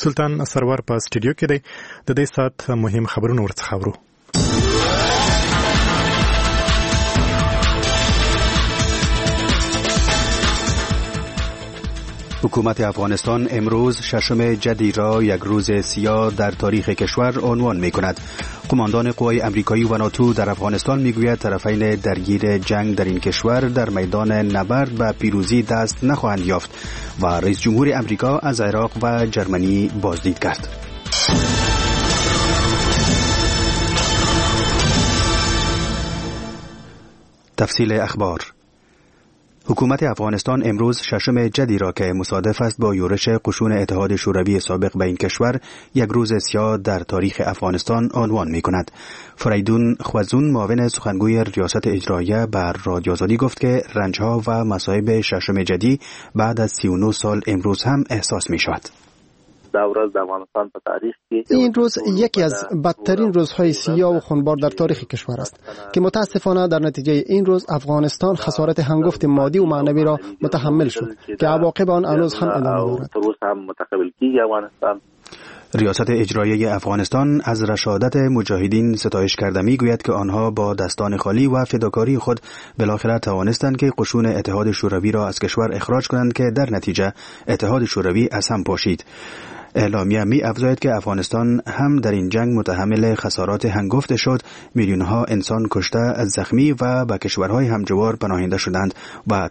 سلطان سرور په سټډیو کې دی. د دې سات مهم خبرونه ورڅخه اورو. حکومت افغانستان امروز ششم جدی را یک روز سیاه در تاریخ کشور عنوان می کند. قماندان قوای امریکایی و ناتو در افغانستان می گوید طرفین درگیر جنگ در این کشور در میدان نبرد به پیروزی دست نخواهند یافت و رئیس جمهور امریکا از عراق و جرمنی بازدید کرد. تفصیل اخبار. حکومت افغانستان امروز ششم جدی را که مصادف است با یورش قشون اتحاد شوروی سابق به این کشور یک روز سیاه در تاریخ افغانستان عنوان می کند. فریدون خوازون معاون سخنگوی ریاست اجراییه بر رادیو آزادی گفت که رنجها و مصائب ششم جدی بعد از 39 سال امروز هم احساس می شود. این روز یکی از بدترین روزهای سیاه و خونبار در تاریخ کشور است که متاسفانه در نتیجه این روز افغانستان خسارت هنگفت مادی و معنوی را متحمل شد که عواقب آن هنوز هم ادامه دارد. ریاست اجراییه افغانستان از رشادت مجاهدین ستایش کرده می گوید که آنها با دستان خالی و فداکاری خود بالاخره توانستند که قشون اتحاد شوروی را از کشور اخراج کنند که در نتیجه اتحاد شوروی از هم پاشید. اعلامیه می افزاید که افغانستان هم در این جنگ متحمل خسارات هنگفت شد، میلیونها انسان کشته، زخمی و به کشورهای همجوار پناهنده شدند و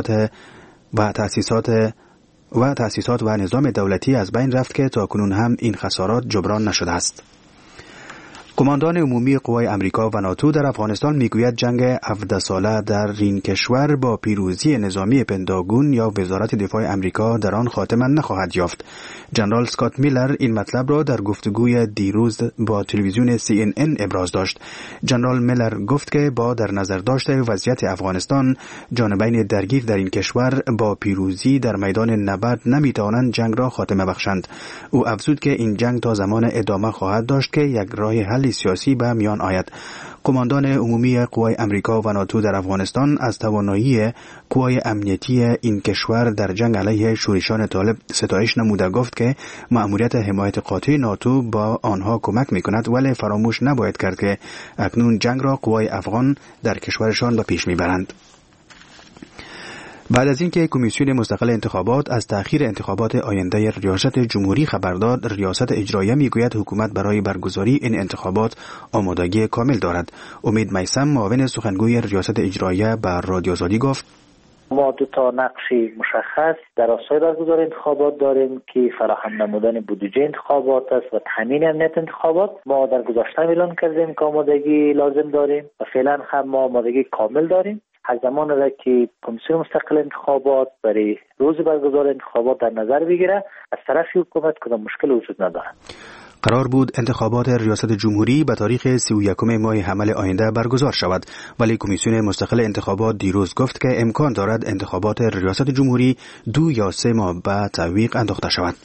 تأسیسات و نظام دولتی از بین رفت که تاکنون هم این خسارات جبران نشده است. قماندان عمومی قوای امریکا و ناتو در افغانستان میگوید جنگ 17 ساله در این کشور با پیروزی نظامی پنتاگون یا وزارت دفاع امریکا در آن خاتمه نخواهد یافت. جنرال اسکات میلر این مطلب را در گفتگوی دیروز با تلویزیون CNN ابراز داشت. جنرال میلر گفت که با در نظر داشته وضعیت افغانستان، جانبین درگیر در این کشور با پیروزی در میدان نبرد نمیتوانند جنگ را خاتمه بخشند. او افزود که این جنگ تا زمان ادامه خواهد داشت که یک راه حل سیاسی به میان آید. قماندان عمومی قوای امریکا و ناتو در افغانستان از توانایی قوای امنیتی این کشور در جنگ علیه شورشان طالب ستایش نموده گفت که مأموریت حمایت قاطع ناتو با آنها کمک می‌کند، ولی فراموش نباید کرد که اکنون جنگ را قوای افغان در کشورشان به پیش میبرند. بعد از اینکه کمیسیون مستقل انتخابات از تأخیر انتخابات آینده ریاست جمهوری خبر داد، ریاست اجراییه میگوید حکومت برای برگزاری این انتخابات آمادگی کامل دارد. امید میثم معاون سخنگوی ریاست اجراییه بر رادیو آزادی گفت: ما دو تا نقش مشخص در راستای برگزاری انتخابات داریم که فراهم نمودن بودجه انتخابات است و تامین امنیت انتخابات. ما در گذشته اعلان کردیم که آمادگی لازم داریم و فعلا هم ما آمادگی کامل داریم. از زمان را که کمیسیون مستقل انتخابات برای روز برگزار انتخابات در نظر بگیره، از طرف حکومت کدام مشکل وجود ندارد. قرار بود انتخابات ریاست جمهوری به تاریخ 31 ماه حمل آینده برگزار شود، ولی کمیسیون مستقل انتخابات دیروز گفت که امکان دارد انتخابات ریاست جمهوری 2 یا 3 ماه بعد تعویق انداخته شود.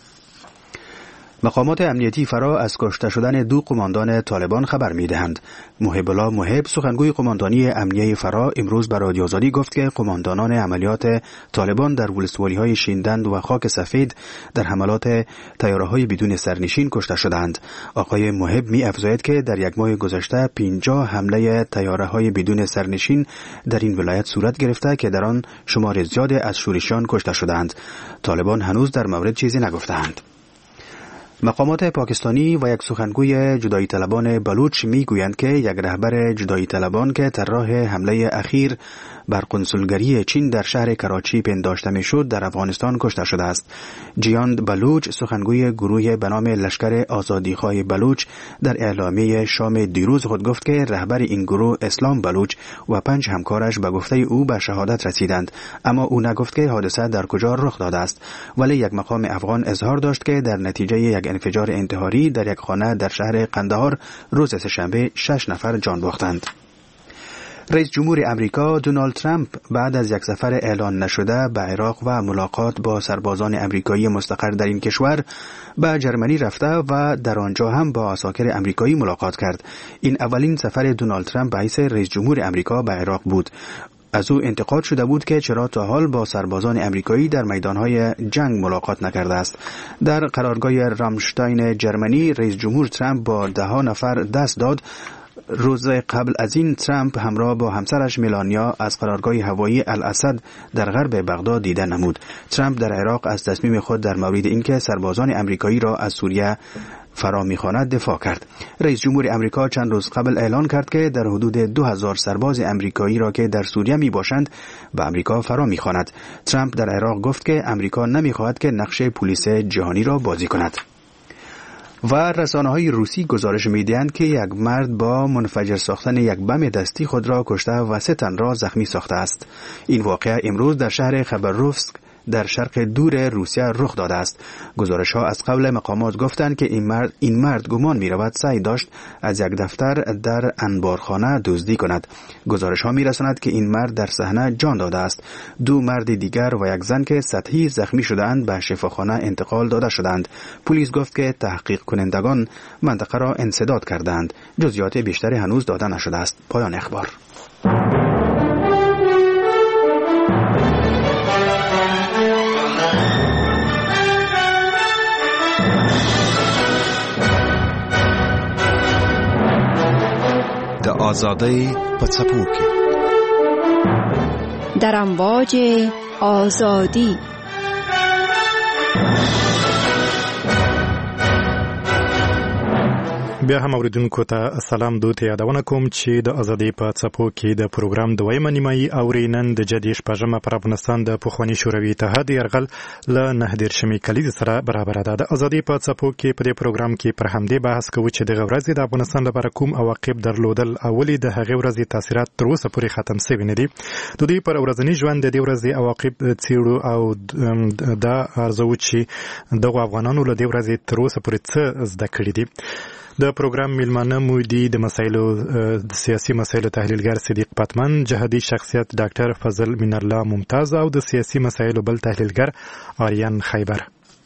مقامات امنیتی فرا از کشته شدن 2 قماندان طالبان خبر می‌دهند. محب الله محب، سخنگوی قماندانی امنیه فرا، امروز به رادیو آزادی گفت که قماندانان عملیات طالبان در ولسوالی‌های شیندند و خاک سفید در حملات طیاره‌های بدون سرنشین کشته شدند. آقای محب می‌افزاید که در یک ماه گذشته 50 حمله طیاره‌های بدون سرنشین در این ولایت صورت گرفته که در آن شمار زیادی از شورشیان کشته شدند. طالبان هنوز در مورد چیزی نگفتند. مقامات پاکستانی و یک سخنگوی جدایی طلبان بلوچ میگویند که یک رهبر جدایی طلبان که طراح حمله اخیر بر قنسولگری چین در شهر کراچی پنداشته میشد در افغانستان کشته شده است. جیاند بلوچ، سخنگوی گروه به نام لشکر آزادیخواه بلوچ، در اعلامیه شام دیروز خود گفت که رهبر این گروه اسلام بلوچ و 5 همکارش به گفته او به شهادت رسیدند، اما او نگفت که حادثه در کجا رخ داده است. ولی یک مقام افغان اظهار داشت که در نتیجه یک انفجار انتحاری در یک خانه در شهر قندهار روز سه‌شنبه 6 نفر جان باختند. رئیس جمهور امریکا دونالد ترامپ بعد از یک سفر اعلان نشده به عراق و ملاقات با سربازان امریکایی مستقر در این کشور به جرمنی رفته و در آنجا هم با عساکر امریکایی ملاقات کرد. این اولین سفر دونالد ترامپ به حیث رئیس جمهور امریکا به عراق بود. از او انتقاد شده بود که چرا تا حال با سربازان امریکایی در میدانهای جنگ ملاقات نکرده است. در قرارگاه رامشتاین جرمنی رئیس جمهور ترامپ با 10 نفر دست داد. روز قبل از این ترامپ همراه با همسرش ملانیا از قرارگاه هوایی الاسد در غرب بغداد دیدن نمود. ترامپ در عراق از تصمیم خود در مورد اینکه سربازان امریکایی را از سوریه فرا می‌خواند دفاع کرد. رئیس جمهور امریکا چند روز قبل اعلان کرد که در حدود 2000 سرباز امریکایی را که در سوریه میباشند به امریکا فرا می‌خواند. ترامپ در عراق گفت که امریکا نمی‌خواهد که نقش پلیس جهانی را بازی کند. و رسانه‌های روسی گزارش می‌دهند که یک مرد با منفجر ساختن یک بم دستی خود را کشته و 3 تن را زخمی ساخته است. این واقعه امروز در شهر خبروفسک در شرق دور روسیه رخ داده است. گزارش‌ها از قبل مقامات گفتند که این مرد گمان می‌رود سعی داشت از یک دفتر در انبارخانه دزدی کند. گزارش‌ها می‌رساند که این مرد در صحنه جان داده است. 2 مرد دیگر و یک زن که سطحی زخمی شده‌اند به شفاخانه انتقال داده شدند. پلیس گفت که تحقیق کنندگان منطقه را انسداد کردند. جزئیات بیشتری هنوز داده نشده است. پایان اخبار. آزادی پڅپوکي در امواج آزادی. بیا هم اوریدونکو ته سلام دوت یادونه کوم چې د ازادي په څپو کې د پروګرام دویمه نیمایي اورینن د جدي شپږمه پر افغانستان د پخوانی شوروي اتحاد یرغل له 9 کلیز سره برابر ده. د ازادي په څپو کې په دې پروګرام کې پر همدې بحث کوو چې د غورځي د افغانستان لپاره کوم عواقب درلودل او ولې د هغې ورځې تاثیرات تر اوسه پورې ختم شوي نه دي. د دې پر ورځنی ژوند د دې ورځې عواقب څیړو او دا ارزو چې دغه افغانانو له دې ورځې تر اوسه پورې څه زده کړي دي. د پروګرام میلمانه مو دي د مسایلو د سیاسي مسایلو تحلیلګر صدیق پتمن، جهادي شخصیت ډاکټر فضل مینالله ممتاز او د سیاسي مسایلو بل تحلیلګر آریان خیبر.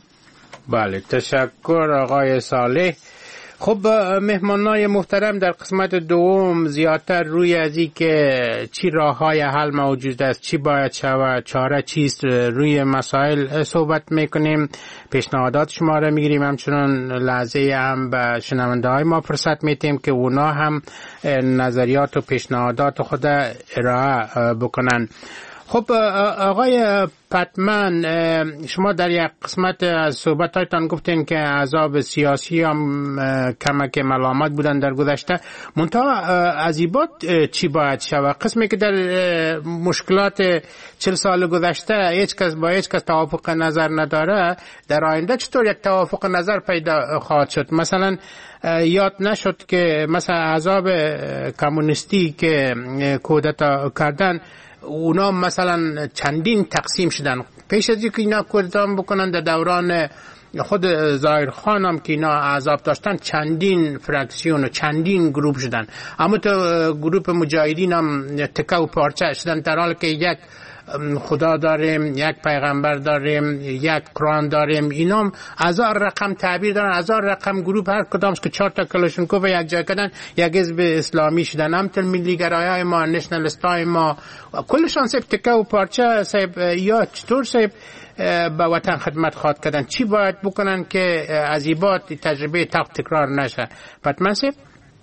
بله، تشکر آقای صالح. خب مهمانای محترم، در قسمت دوم زیادتر روی از این که چی راه‌های حل موجود است، چی باید شود، چاره چیست، روی مسائل صحبت میکنیم. پیشنهادات شما را میگیریم، همچنان لحظه هم به شنونده های ما فرصت میتیم که اونا هم نظریات و پیشنهادات خود ارائه بکنن. خب آقای پتمن، شما در یک قسمت از صحبتایتان گفتین که احزاب سیاسی هم کمک ملامت بودن در گذشته، منتها از این بعد چی باید شود؟ قسمی که در مشکلات 40 سال گذشته هیچ کس با هیچ کس توافق نظر نداره، در آینده چطور یک توافق نظر پیدا خواهد شد؟ مثلا یاد نشد که مثلا احزاب کمونیستی که کودتا کردن، اونا مثلا چندین تقسیم شدن. پیش از اینکه اینا کودتا بکنن در دوران خود ظاهر خان هم که اینا احزاب داشتن، چندین فراکسیون و چندین گروپ شدن. اما تو گروپ مجاهدین هم تکه و پارچه شدن، در حالی که یک خدا داریم، یک پیغمبر داریم، یک قرآن داریم. اینا هزار رقم تعبیر دارن، هزار رقم گروپ، هر کدامش که 4 تا کلاشینکوف یک جای کردن یک حزب اسلامی شدن. هم ملی گرایای ما، نشنالیستای ما، کلشان صاحب تکه و پارچه صاحب. یا چطور صاحب به وطن خدمت خواهد کردن؟ چی باید بکنن که از این بعد تجربه تکرار نشه؟ پتمن صاحب.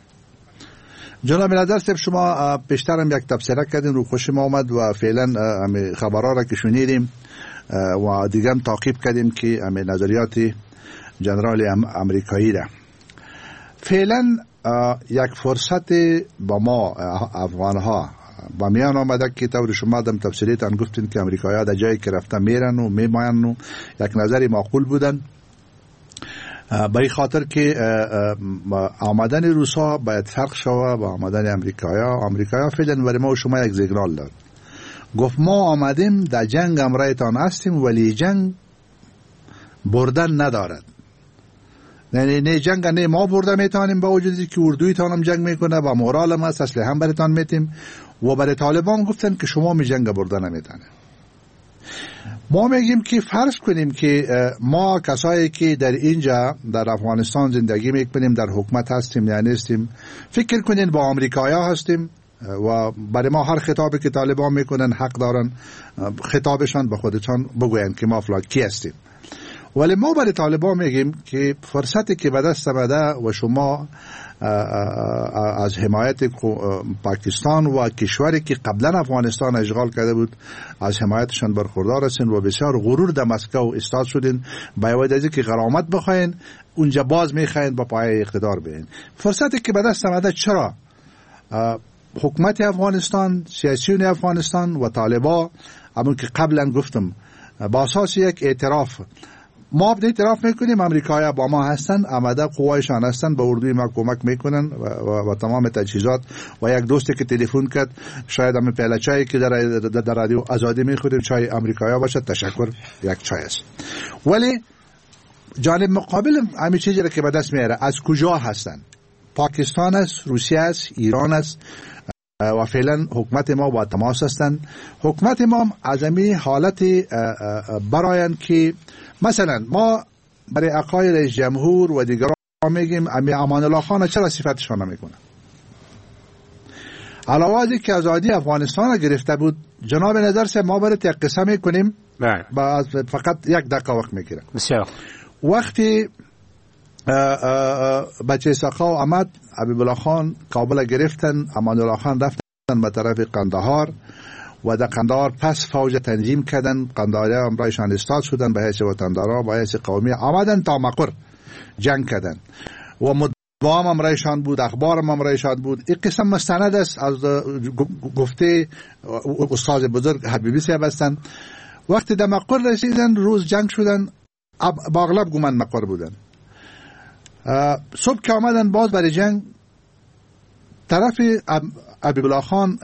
جناب نظر صاحب، شما بیشتر هم یک تبصره کردین، رو خوش ما آمد و فعلا خبرها را که شنیدیم و دیگه هم تعقیب کردیم که نظریات جنرال امریکایی را. فعلا یک فرصت با ما افغانها با میان آمده که طور شما دم تفسیریتان گفتین که امریکایی‌ها در جایی که رفتن میرن و میماین و یک نظری معقول بودن، برای خاطر که آمدن روسا باید فرق شوه با آمدن امریکایا فعلا برای ما و شما یک سیگنال داد. گفت ما آمدیم در جنگ امرایتان هستیم، ولی جنگ بردن ندارد. نه جنگ نه ما برده میتونیم، با وجودی که اردویتان هم جنگ میکنه، با مورال هم هست، اسلحه هم برایتان میتیم. و برای طالبان گفتن که شما می جنگ برده نمیتونه. ما میگیم که فرض کنیم که ما کسایی که در اینجا در افغانستان زندگی میکنیم، در حکومت هستیم یا نیستیم، فکر کنین با آمریکایا هستیم و برای ما هر خطابی که طالبان میکنن حق دارن خطابشان به خودشان بگوین که ما فلان کی هستیم. ولی ما برای طالبان میگیم که فرصتی که به دست آمده و شما از حمایت پاکستان و کشوری که قبلا افغانستان اشغال کرده بود از حمایتشان برخوردار هستین و بسیار غرور در مسکو استاد شدین، باید از اینکه غرامت بخواین اونجا باز میخواین با پای اقتدار بیاین. فرصتی که به دست آمده چرا حکومت افغانستان، سیاسیون افغانستان و طالبان همون که قبلا گفتم با اساس یک اعتراف ما اعتراف میکنیم امریکایی با ما هستن، آمده قوایشان هستن، به اردوی ما کمک میکنن و تمام تجهیزات و یک دوستی که تلفن کرد شاید هم پهلا چایی که در رادیو آزادی میخوریم چای امریکایی باشه، تشکر یک چای است. ولی جانب مقابل همین چیزی که به دست میاره از کجا هستن؟ پاکستان است، روسیه است، ایران است و فعلا حکومت ما با تماس هستند. حکومت ما از این حالت براین که مثلا ما برای عقاید رئیس جمهور و دیگران میگیم امان الله خان چرا صفتشان نمیکنه؟ علاوه از که آزادی افغانستان گرفته بود جناب نظر سے ما برای قصه میکنیم فقط یک دقیقه وقت میگیره. بسیار وقتی بچه ساخا و احمد حبیب الله خان کابل گرفتن، امان الله خان رفتن به طرف قندهار و در قندهار پس فوج تنظیم کردن، قندهاری هم رایشان استاد شدن به حیث وطندارا، به حیث قومی آمدن تا مقر جنگ کردن و مدام هم رایشان بود، اخبار هم رایشان بود. این قسم مستند است از گفته استاد بزرگ حبیبی صاحب هستن. وقتی در مقر رسیدن روز جنگ شدن، با اغلب گمان مقر بودن. صبح که آمدن باز برای جنگ طرف حبیب الله خان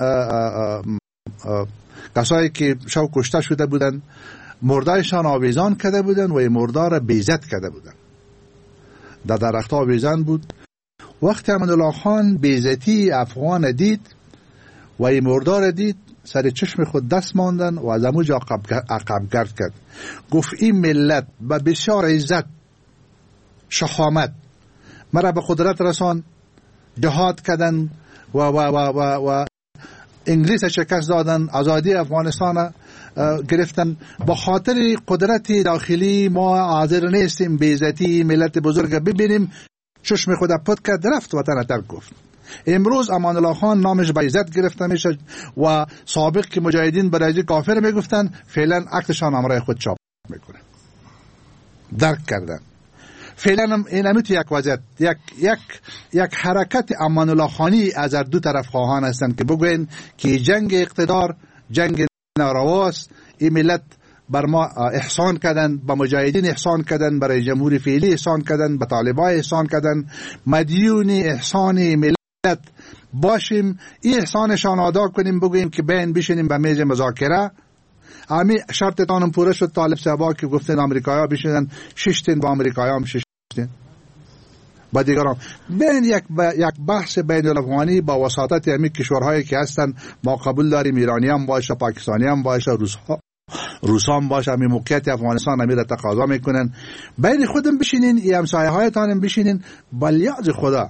کسایی که شب کشته شده بودن مردایشان آویزان کرده بودن و مردار بیزت کرده بودن، در درخت آویزان بود. وقتی امان الله خان بیزتی افغان دید و این مردار دید سر چشم خود دست ماندن و از اموج عقب گرد کرد. گفت این ملت به بسیار عزت شخامت مرا به قدرت رسان، جهاد کردن و انگلیس شکست دادن، آزادی افغانستان گرفتن. با خاطر قدرت داخلی ما حاضر نیستیم بیزتی ملت بزرگ ببینیم. چشم خود پد کرد رفت وطن ترک گفت. امروز امان الله خان نامش به عزت گرفته میشه و سابق که مجاهدین برای کافر میگفتن فعلا عکسشان همراه خود چاپ میکنه. درک کردن فعلا این همیت یک وضعیت یک حرکت امان الله خانی از دو طرف خواهان هستند که بگوین که جنگ اقتدار جنگ نارواست، این ملت بر ما احسان کردن، با مجاهدین احسان کردن، برای جمهوری فعلی احسان کردن، به طالبان احسان کردن، مدیون احسان ملت باشیم، این احسانشان ادا کنیم، بگوییم که بین بشینیم به میز مذاکره. همین شرطتانم پوره شد. طالب صاحبا که گفتن آمریکایی‌ها بشینن ششتین با آمریکایی‌ها هم ششتین با دیگران بین یک بحث بین الافغانی با وساطت همین کشورهایی که هستن ما قبول داریم، ایرانی هم باشه، پاکستانی هم باشه، روسا هم باشه، همین موقعیت افغانستان همین را تقاضا میکنن. بین خودم بشینین، ای همسایه هایتان هم بشینین، بلیاز خدا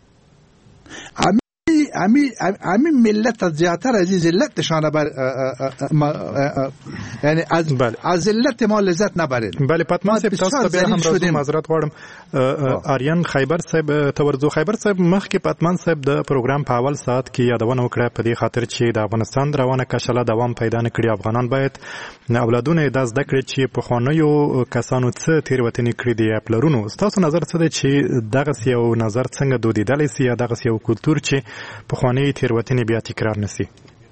همین ملت از زیادتر از این ذلتشان یعنی از ذلت ما لذت نبرین. بله پتمان صاحب تاسو به هم راځو معذرت غواړم. آریان خیبر صاحب تورزو خیبر صاحب مخکې پتمان صاحب د پروګرام په اول ساعت کې یادونه وکړه په دې خاطر چې د افغانستان روانه کشاله دوام پیدا نه کړي، افغانان باید اولادونه د زده کړې چې په خوانیو کسانو څه تیروتنې کړې دي پلرونو. تاسو نظر څه دی چې دغه یو نظر څنګه دودیدلی سي یا دغه یو کلتور چې په خواني تیروتنې بیا تکرار نسی؟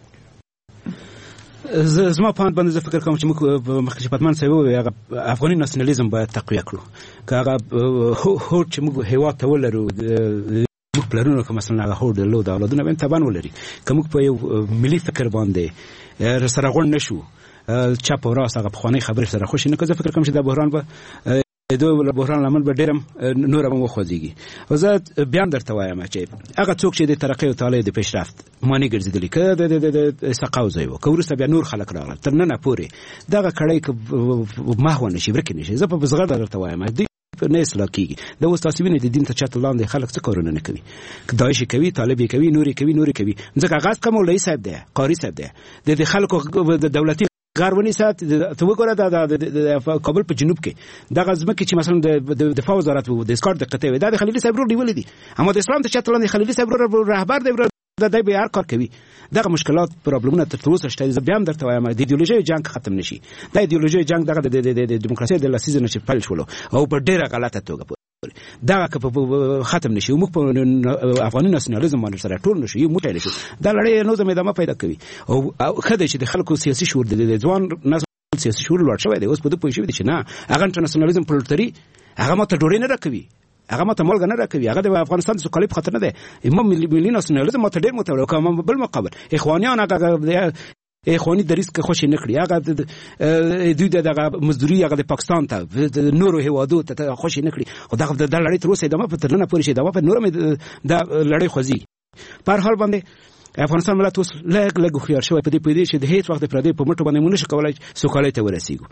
زما په باندې زه فکر کوم چې موږ مخکې پاتمان صاحب وایي افغاني ناسیونالیزم باید تقویه کړو. که هغه هوډ چې موږ هیواد ته ولرو موږ پلرونو که مثلا هغه هوډ درلود اولادونه به طبعا ولري، که موږ په یو ملي فکر باندې سره غونډ نشو چپ او راست هغه پخوانۍ خبرې سره خوشي نه، که زه فکر کوم چې دا بحران به دوی بحران لامل به ډیرم نور هم وخوځيږي. او زه بیا درته وایم چې هغه څوک چې د ترقۍ او تعالی د پیشرفت معنی ګرځیدلی که د سقاو ځای و که وروسته بیا نور خلک راغلل تر ننه پورې دغه کړۍ که محو نشي ورکې نشي. زه په بزغر درته وایم نه اصلاح کیږي. د اوس تاسو وینئ د دین ته چت لاندې خلک څه کارونه نه کوي، داعش کوي، طالب کوي، نور کوي ځکه غاز کوم مولوی صاحب دی، قاری صاحب دی، د خلکو د دولتي غرونی سات ته وګوره د کابل په جنوب کې د غزمه کې چې مثلا د دفاع وزارت وو د اسکار د قطعه وي د خلیل صاحب ورو نیولې دي، اما د اسلام ته چت لاندې خلیل صاحب رهبر دی د دې به هر کار کوي. دغه مشکلات پرابلمونه تر اوسه شته. بیا هم درته وایم د ایدئولوژي جنگ ختم نشي. د ایدئولوژي جنگ دغه د دیموکراسي د لسیزه نشي پیل شول او په ډیره غلطه توګه دا که ختم نشي. موږ په افغاني ناسیونالیزم باندې سره ټول نشو یو موټی نشو. دا لړۍ نو زموږ ادامه پیدا کوي او خدای چې د خلکو سیاسي شعور د ځوان نسل سیاسي شعور لوړ شوی دی. اوس په دې پوه شوی دی چې نه هغه انټرنیشنالیزم پرولټري هغه ماته ډوړې نه راکوي، هغه ماته ملګر نه راکوي، هغه د افغانستان سوکالۍ په خاطر نه دی. امام ملي ناسیونالیزم ماته ډېر متوجه کوم. بل مقابل اخوانیان هغه اخوانی د ریسک خوشی نکړي، هغه دوی دغه مزدوري هغه د پاکستان ته نورو هیوادو ته خوشی نکړي او دغه د لړۍ تر اوسه ادامه په ترنه پورې شي دا په نورم د لړۍ خوځي. په هر حال باندې افغانستان ملت اوس لږ خيار شوی په دې پېدې چې د هیڅ وخت پردې په مټو باندې مونږ شو کولای سوکالۍ ته ورسیږو.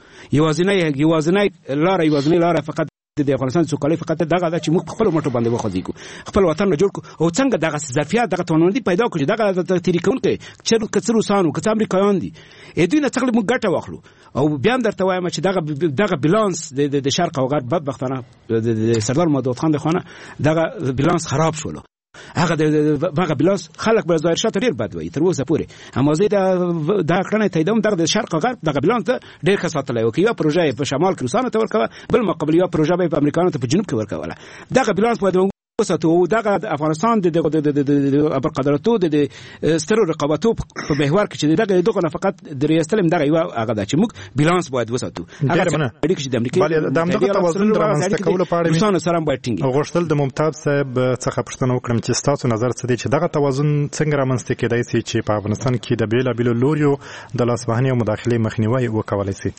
یوازینی لار فقط د افغانستان سوکالۍ فقط دغه د چې موږ خپل مټو باندې وخوځو، خپل وطن نه جوړ کو او څنګه دغه ظرفیت دغه توانمندي پیدا کړو دغه طریقونه چې کڅرو سانو کڅ امریکایان دي دوی نه څخه موږ ګټه واخلو. او بیا هم درته وایم چې دغه بالانس د شرق او غرب بدبختانه د سردار محمد خان د خانه دغه بالانس خراب شول. هغه دغه بالانس خلک به ظاهر شته ډیر بد وي تر اوسه پورې، اما زه دا کړنه تاییدوم دغه شرق او غرب دغه بالانس ډیر ښه ساتلی او یو پروژه په شمال کې روسانو ته ورکوه، بل مقابل یو پروژه به په امریکایانو ته په جنوب کې ورکوله. دغه بالانس باید وساتو او دغه افغانستان د ابرقدرتو د سترو رقابتو په محور کې چې دغه نه فقط د ریاستلم دغه یو هغه د چې موږ بالانس باید وساتو. هغه اړیکې چې د امریکا د امریکا توازن رامنځته کولو په اړه روسانو سره باید ټینګ غوښتل د ممتاز صاحب څخه پوښتنه وکړم چې تاسو نظر څه دی چې دغه توازن څنګه رامنځته کېدای شي چې په افغانستان کې د بیلابیلو لوریو د لاسوهنې او مداخله مخنیوی وکولای شي.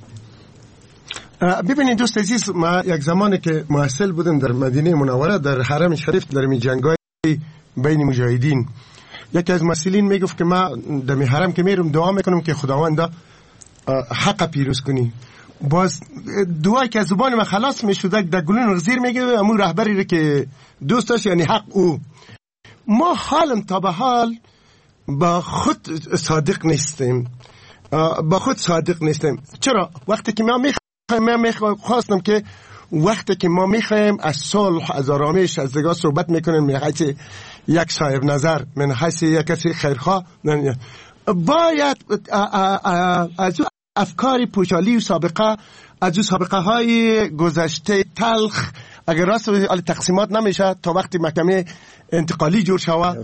ببینید دوست عزیز، ما یک زمانی که محصل بودم در مدینه منوره در حرم شریف در می جنگای بین مجاهدین، یکی از مسئولین میگفت که ما در می حرم که میرم دعا میکنم که خداوند حق پیروز کنی. باز دعایی که از زبان من خلاص میشد در گلون غزیر میگه امون رهبری رو که دوست داشت یعنی حق او. ما حالم تا به حال با خود صادق نیستیم، چرا؟ وقتی که ما خواستم که وقتی که ما میخوایم از صلح از آرامش از دیگه صحبت میکنیم من حیث یک صاحب نظر من حیث یک کسی خیرخواه باید از افکار پوچالی و سابقه از سابقه های گذشته تلخ اگر راست تقسیمات نمیشه تا وقتی محکمه انتقالی جور شوه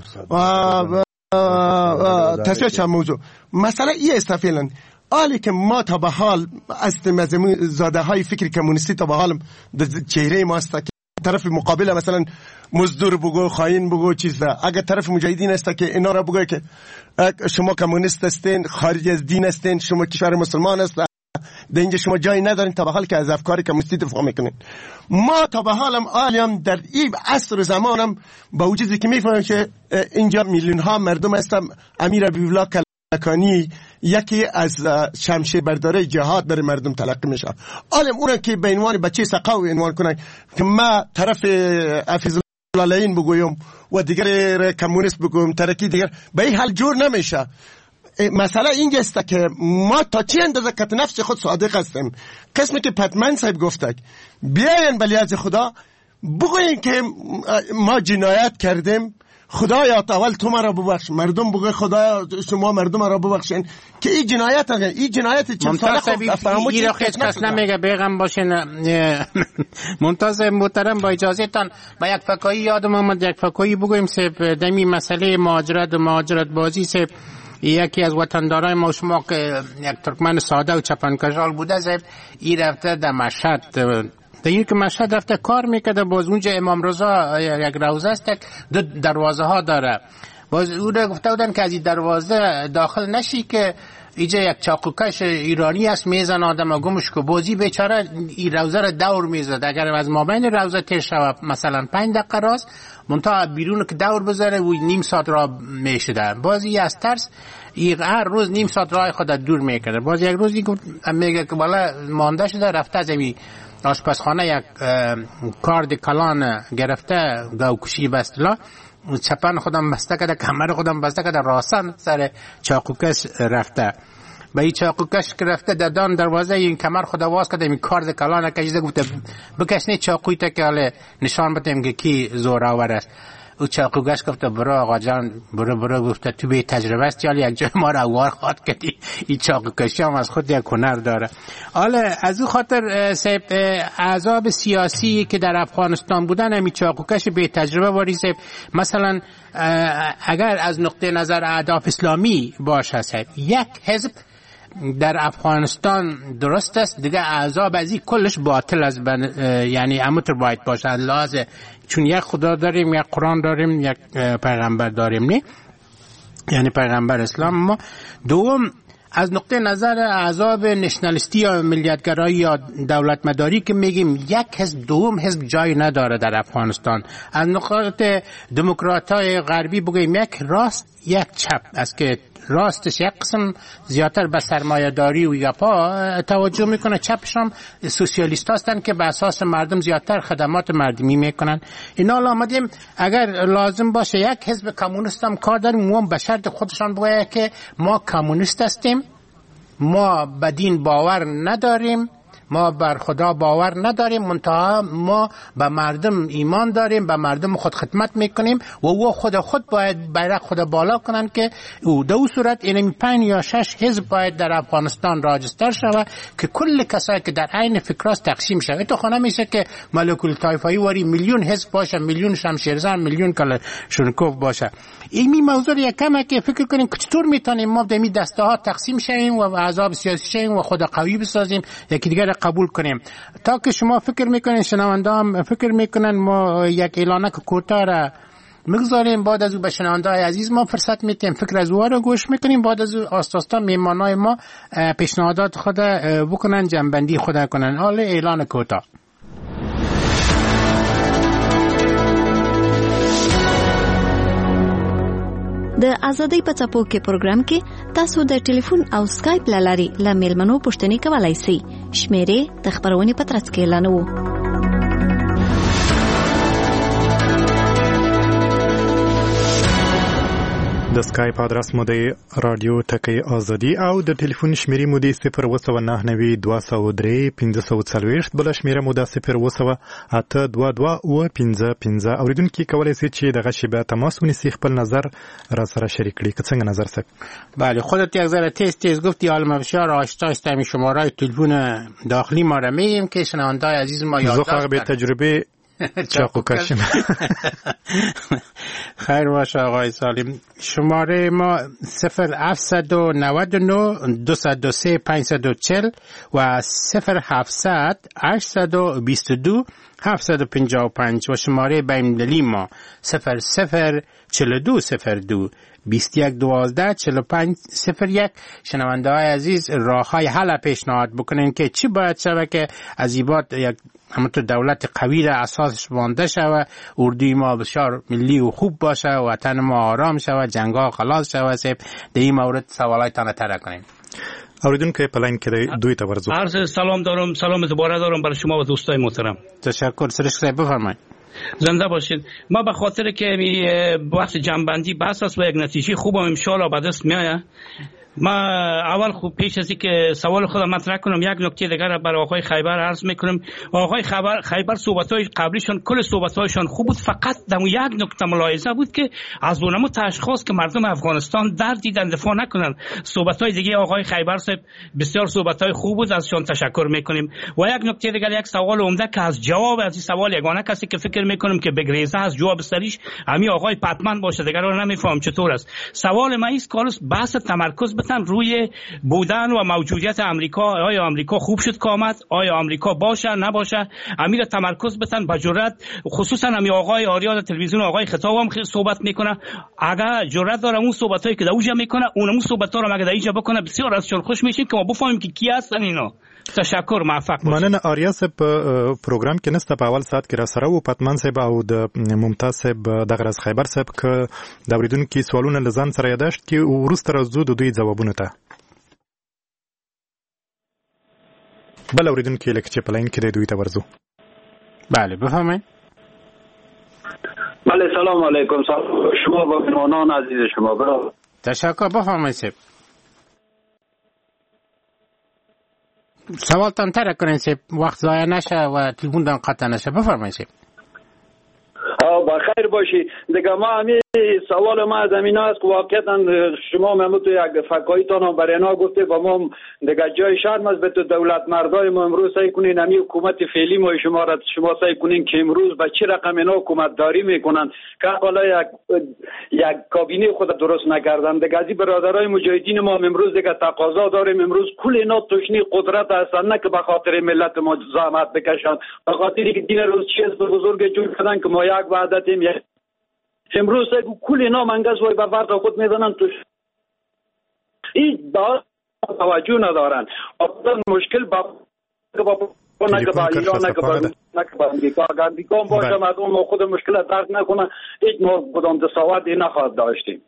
تصویه چند موضوع مسئله ای است فعلا. حالی که ما تا به حال از زاده های فکر کمونیستی تا به حال چهره ما است که طرف مقابل مثلا مزدور بگو خاین بگو چیز ده، اگر طرف مجاهدین است که اینا را بگو که شما کمونیست هستین خارج از دین هستین شما کشور مسلمان است در اینجا شما جایی ندارین تا به حال که از افکار کمونیستی دفاع میکنین. ما تا به حالم عالیم در این عصر زمانم با وجودی که میفهمم که اینجا میلیون ها مردم هستن امیر حبیب‌الله کلکانی یکی از شمشیر برداره جهاد برای مردم تلقی میشه. عالم اون که به عنوان بچه سقاوی عنوان کنن که ما طرف حفیظ الله لعین بگویم و دیگر کمونیست بگویم ترکی دیگر به این حال جور نمیشه. مسئله اینجاست که ما تا چه اندازه کت نفس خود صادق هستیم. قسمی که پتمن صاحب گفته بیاین بلی از خدا بگوین که ما جنایت کردیم، خدایا اول تو مرا ببخش، مردم بگه خدایا شما مردم را ببخشین که این جنایت چه ساله خود این را خیلی کس نمیگه بیغم باشین. ممتاز محترم با اجازه تان با یک فکایی یادم آمد یک فکایی بگویم سب دمی مسئله مهاجرت و مهاجرت بازی سب یکی از وطندارای ما شما که یک ترکمن ساده و چپنکژال بوده زب این رفته در مشهد در یک مشهد رفته کار میکرده، باز اونجا امام رضا یک روزه است دو دروازه ها داره، باز او را گفته بودن که از این دروازه داخل نشی که اینجا یک چاقوکش ایرانی است میزن آدم گمش که بازی بیچاره این روزه را دور میزد، اگر از مابین روزه تیر شود مثلا 5 دقیقه راست منتها بیرون که دور بذاره و نیم ساعت را میشده، بازی از ترس هر روز نیم ساعت راه خود دور میکنه. باز یک روزی میگه که بالا مانده شده رفته از این آشپزخانه یک کارد کلان گرفته گوکشی بستلا چپن خودم بسته کرده، کمر خودم بسته کرده، راسن سر چاقوکش رفته. به این چاقوکش که رفته ددان دروازه این کمر خود واز کرده، این کارد کلان کشیده، گفته بکشنی چاقوی تا که حالا نشان بدیم که کی زورآور است. او چاقوگش گفته برو آقا جان برو گفته تو به تجربه است، حالا یک جای ما رو اوار خواد کردی، این چاقوکشی هم از خود یک هنر داره. حالا از او خاطر سیب احزاب سیاسی که در افغانستان بودن همین چاقوکش به تجربه واری سیب، مثلا اگر از نقطه نظر اهداف اسلامی باشه سیب یک حزب در افغانستان درست است، دیگه احزاب از این کلش باطل است، یعنی امتر باید باشه لازم، چون یک خدا داریم، یک قرآن داریم، یک پیغمبر داریم، نه یعنی پیغمبر اسلام. ما دوم از نقطه نظر احزاب نشنالیستی یا ملیتگرایی یا دولت مداری که میگیم یک حزب دوم حزب جای نداره در افغانستان. از نقطه دموکرات‌های غربی بگیم یک راست یک چپ است که راستش یک قسم زیادتر به سرمایه‌داری و یپا توجه میکنه، چپش هم سوسیالیست هستن که به اساس مردم زیادتر خدمات مردمی میکنن. اینا آمدیم اگر لازم باشه یک حزب کمونیست هم کار داریم، اون به شرط خودشان بگه که ما کمونیست هستیم، ما به دین باور نداریم، ما بر خدا باور نداریم، منتها ما به مردم ایمان داریم، به مردم خود خدمت میکنیم و او خود باید بیرق خود بالا کنن که او دو صورت این 5 یا 6 حزب باید در افغانستان راجستر شود که کل کسایی که در عین فکراست تقسیم شود. تو خانه میشه که ملکول طایفایی واری میلیون حزب باشه، میلیون شمشیرزن، میلیون کلاشینکوف باشه. این موضوع یکمه که فکر کنیم که چطور میتونیم ما به می دسته ها تقسیم شویم و احزاب سیاسی شویم و خود قوی بسازیم، یکی دیگر قبول کنیم. تا که شما فکر میکنین، شنونده هم فکر میکنن، ما یک اعلانک کوتاه را میگذاریم، بعد از او به شنونده های عزیز ما فرصت میتیم فکر از او را گوش میکنیم، بعد از او آستاستا میمانای ما پیشنهادات خود بکنن، جنبندی خود کنن. حالا اعلان کوتاه. د ازادۍ په څپو کې پروګرام کې تاسو د ټلیفون او سکایپ لاري له میلمنو پوښتنې کولای شئ. شمیرې د خبرونې په ترڅ کې اعلانوو. د سکایپ ادرس مو دی رادیو ټکی ازادي او د ټلیفون شمیرې مو دی 0199203 بل شمیره مو د 01822 اوریدونکو کولای شي چې دغه شیبه تماس ونیسي، خپل نظر را سره شریک کړي. که څنګه نظر سک؟ بله، خودت یک ذره تیز گفتی، حالا بسیار آشنا می شماره تلفن داخلی ما را میگیم که شنونده‌های عزیز ما یادداشت کنند. به تجربه چاقو کشیم. خیر باشه آقای سالم. شماره ما 0799 203 540 و 0700 822 755 و شماره بین‌المللی ما 004202 2112 4501. شنونده های عزیز راه های حل پیشنهاد بکنین که چی باید شود که از ایباد یک همونطور دولت قوی را اساسش مانده شود، اردوی ما بسیار ملی و خوب باشه، وطن ما آرام شود، جنگ ها خلاص شود. در این مورد سوالای تانه تره کنین. اوریدونکو په لاین کې دوی ته ورزو. عرض سلام دارم، سلام دوباره دارم برای شما و دوستای محترم. تشکر. سرش صاحب بفرمایید. زنده باشید. ما به خاطر که وقت جنبندی بحث است و یک نتیجه خوب هم انشالله به دست میآید، ما اول خوب پیش از اینکه سوال خودم مطرح کنم یک نکته دیگر را برای آقای خیبر عرض میکنم. آقای خیبر صحبت‌های قبلیشون کل صحبت‌هایشان خوب بود، فقط در یک نکته ملاحظه بود که از اونم تشخیص که مردم افغانستان درد دیدن دفاع نکنن. صحبت‌های دیگه آقای خیبر صاحب بسیار صحبت‌های خوب بود، ازشون تشکر میکنیم. و یک نکته دیگر، یک سوال عمده که از جواب از این سوال یگانه کسی که فکر میکنم که بگریزه از جواب سریش همین آقای پتمن باشه، دیگر رو نمیفهم چطور است. سوال من است که بحث تمرکز روی بودن و موجودیت امریکا، آیا امریکا خوب شد که آمد، آیا امریکا باشه نباشه، امیر تمرکز بتن به جرأت، خصوصا همین آقای آریا در تلویزیون آقای خطاب هم صحبت میکنه، اگر جرأت داره اون صحبتایی که دوجا میکنه اونم صحبت‌ها رو مگه اینجا بکنه، بسیار ازشون خوش میشیم که ما بفهمیم که کی هستن اینا. تشکر، موفق باشید. مننه. آریا صاحب پروګرام کې نسته، په اول ساعت کې را سره وو پتمن صاحب او د ممتاز صاحب دغه راز خیبر صاحب که د اوریدونکو سوالونه لزان سره یاداشت کې وروسته راځو د دوی ځوابونه ته. بل اوریدونکو لکه چې پلاین کې دوی ته ورزو. بله بفرمایید. بله سلام علیکم. شما با مهمانان عزیز شما برای تشکر. بفرمایید سیب. سوال تان تره کنین سیب، وقت ضایع نشه و تلفن دان قطع نشه. بفرمایید سیب. با خیر باشی. دیگه ما همین سوال ما از این است که واقعا شما ممنون تو یک فکایتان برای اینا گفته و ما دیگه جای شرم است به تو دولت مردای ما امروز سعی کنین همین حکومت فعلی ما شما سعی کنین که امروز به چه رقم اینا حکومت داری میکنن که حالا یک کابینه خود درست نکردن. دیگه از برادرای مجاهدین ما امروز دیگه تقاضا داریم امروز کل اینا توشنی قدرت هستن، نه که به خاطر ملت ما زحمت بکشن، به خاطر که دین روز چیز بزرگ جور کردن که ما یک وحدتیم. امروز کل اینا منگز وای بر فرق خود میزنن توش این با توجه ندارن. مشکل با نه که با ایران نه که با امریکا. اگر امریکا باشه مردم خود مشکل درک نکنه هیچ نوع کدام تصاوتی نخواهد داشتیم.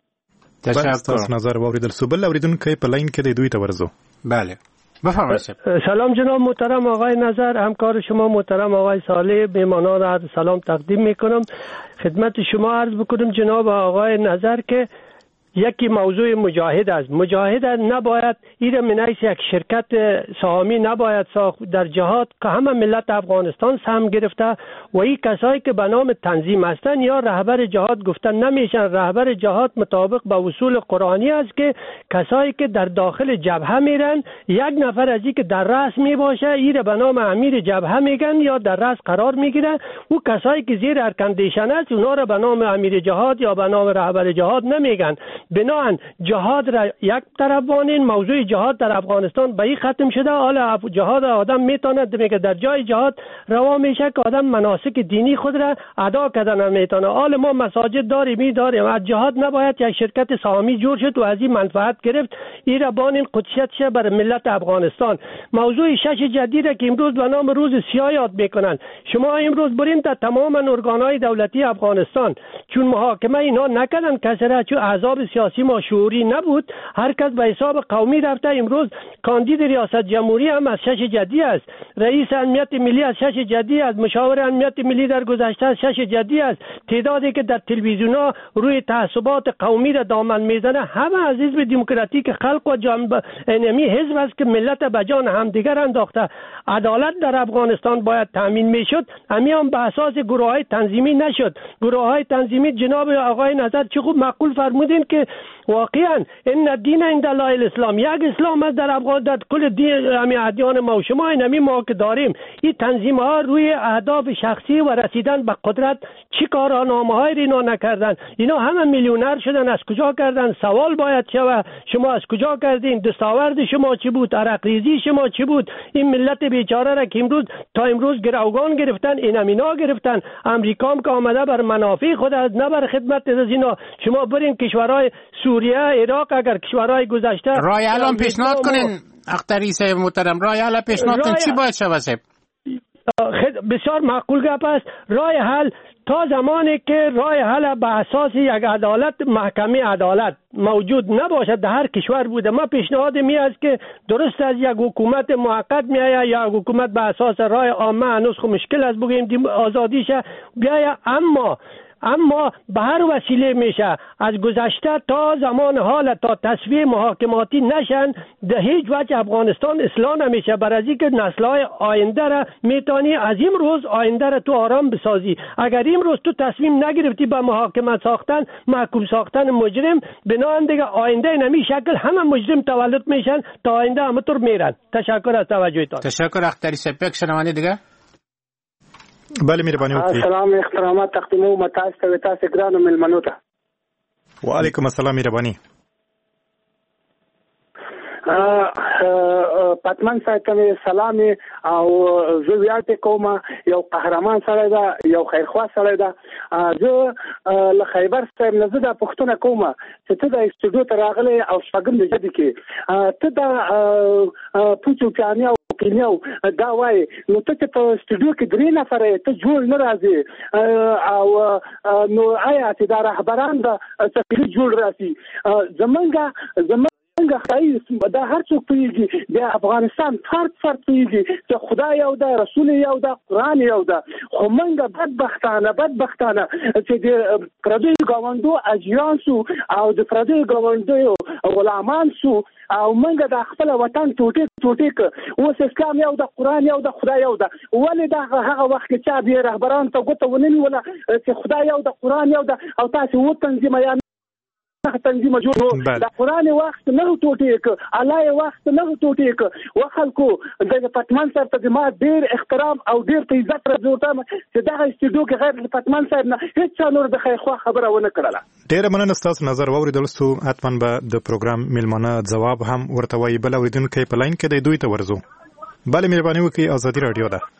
تشکر. نظر واوریدل سو. بل اوریدونکو په لاین کې دوی ته ورزو. بله بفرمایید. سلام جناب محترم آقای نظر، همکار شما محترم آقای صالح، مهمانان عرض سلام تقدیم میکنم خدمت شما. عرض بکنم جناب آقای نظر که یکی موضوع مجاهد است. مجاهد نباید ایره منیس یک شرکت سهامی نباید ساخت در جهاد که همه ملت افغانستان سهم گرفته و این کسایی که به نام تنظیم هستند یا رهبر جهاد گفتن نمیشن. رهبر جهاد مطابق با اصول قرآنی است که کسایی که در داخل جبهه میرن یک نفر از این که در رأس میباشه ایره به نام امیر جبهه میگن یا در رأس قرار میگیرن. او کسایی که زیر ارکندیشن است اونا را به نام امیر جهاد یا به نام رهبر جهاد نمیگن. بناهن جهاد را یک طرف وانین. موضوع جهاد در افغانستان به این ختم شده. حالا جهاد آدم میتونه که در جای جهاد روا میشه که آدم مناسک دینی خود را ادا کردن میتونه. حالا ما مساجد داریم از جهاد نباید یک شرکت سهامی جور شد و از این منفعت گرفت. این را بانین قدسیت شه بر ملت افغانستان. موضوع 6 جدید را که امروز به نام روز سیاه یاد میکنن، شما امروز برین تا تمام ارگانهای دولتی افغانستان چون محاکمه اینا نکردن کسی را، چون احزاب سیاسی ما شعوری نبود، هر کس به حساب قومی رفته. امروز کاندید ریاست جمهوری هم از 6 جدی است، رئیس امنیت ملی از 6 جدی است، مشاور امنیت ملی در گذشته از 6 جدی است. تعدادی که در تلویزیون‌ها روی تعصبات قومی را دامن میزنه همه از حزب دموکراتیک خلق و انمی حزب است که ملت به جان همدیگر انداخته. عدالت در افغانستان باید تامین میشد، هم به اساس گروه‌های تنظیمی نشد. گروه‌های تنظیمی جناب آقای نظر چه خوب معقول فرمودین که واقعا این الدین عند الله الاسلام، یک اسلام است در افغان، در کل دین ادیان ما و شما اینمی ما که داریم. این تنظیم ها روی اهداف شخصی و رسیدن به قدرت چی کارنامه های اینا نکردن؟ اینا همه میلیونر شدن. از کجا کردن؟ سوال باید شود شما از کجا کردین؟ دستاورد شما چی بود؟ عرق ریزی شما چی بود؟ این ملت بیچاره را که امروز تا امروز گروگان گرفتن، اینمینا گرفتن. امریکا هم که آمده بر منافع خود از نه بر خدمت از اینا. شما برین کشورهای سوریه، عراق، اگر کشورهای گذشته رای الان پیشنهاد کنین اختری صاحب محترم، رای الان پیشنهاد کنین چی باید شود صاحب؟ بسیار معقول گپ است. رای حل تا زمانی که رای حل به اساس یک عدالت، محکمه عدالت موجود نباشد در هر کشور بوده. ما پیشنهاد می است که درست از یک حکومت موقت می آید یا حکومت به اساس رای عامه هنوز خو مشکل است بگیم آزادیشه بیاید، اما به هر وسیله میشه از گذشته تا زمان حال تا تصفیه محاکماتی نشن در هیچ وجه افغانستان اصلاح نمیشه. برای اینکه نسل‌های آینده را میتونی از این روز آینده را تو آرام بسازی. اگر این روز تو تصمیم نگرفتی به محاکمه ساختن، محکوم ساختن مجرم، بنابراین دیگه آینده نمی شکل همه مجرم تولد میشن تا آینده همطور میرن. تشکر از توجهتان. تشکر اختری سپک. شنوانی دیگه بله مهرباني وکړئ. سلام احترامات تقدیموم تاسو ته ګرانو مېلمنو ته. وعلیکم السلام مهرباني. پتمن صاحب ته سلام او زه ویاړ کوم. یو قهرمان سره ده، یو خیرخوا سره ده. زه له خیبر صاحب نه زه د پښتنه کوم چې ته د استودیو ته راغلی او شپږم د جدي کې ته د پوچو پیاني او کینیو دا وای نو ته په استودیو کې درې نفر ته جوړ نه راځي او نو آیا چې دا رهبران د سفیر جوړ راځي زمونږ څنګه دا هر څوک پیږي د افغانستان فرد پیږي چې خدای یو ده، رسول یو ده، قرآن یو ده. خو موږ بدبختانه چې د پردیو ګاونډو اجیان سو او د پردیو ګاونډو غلامان سو او موږ د خپل وطن ټوټې اوس اسلام یو ده، قرآن یو ده، خدای یو ده. ولې دا هغه وخت کې چې به رهبران ته ګوته ونیوله چې خدای یو ده، قرآن یو ده او تاسو و تنظیم یا تنظیم جوړ د قرآن وخت نه ټوټې ک الله وخت نه ټوټې ک وخلکو د پټمان سره ته ما ډیر احترام او ډیر عزت راځوتم چې دا استودیو کې غیر پټمان سره نه هیڅ نور د خیر خوا خبره ونه کړله. ډیر مننه تاسو نظر واوریدل سو اتمن به د پروګرام میلمانه جواب هم ورته وی بل اوریدونکو په لاین کې د دوی ته ورزو. بله مهرباني وکړئ ازادي رادیو ده.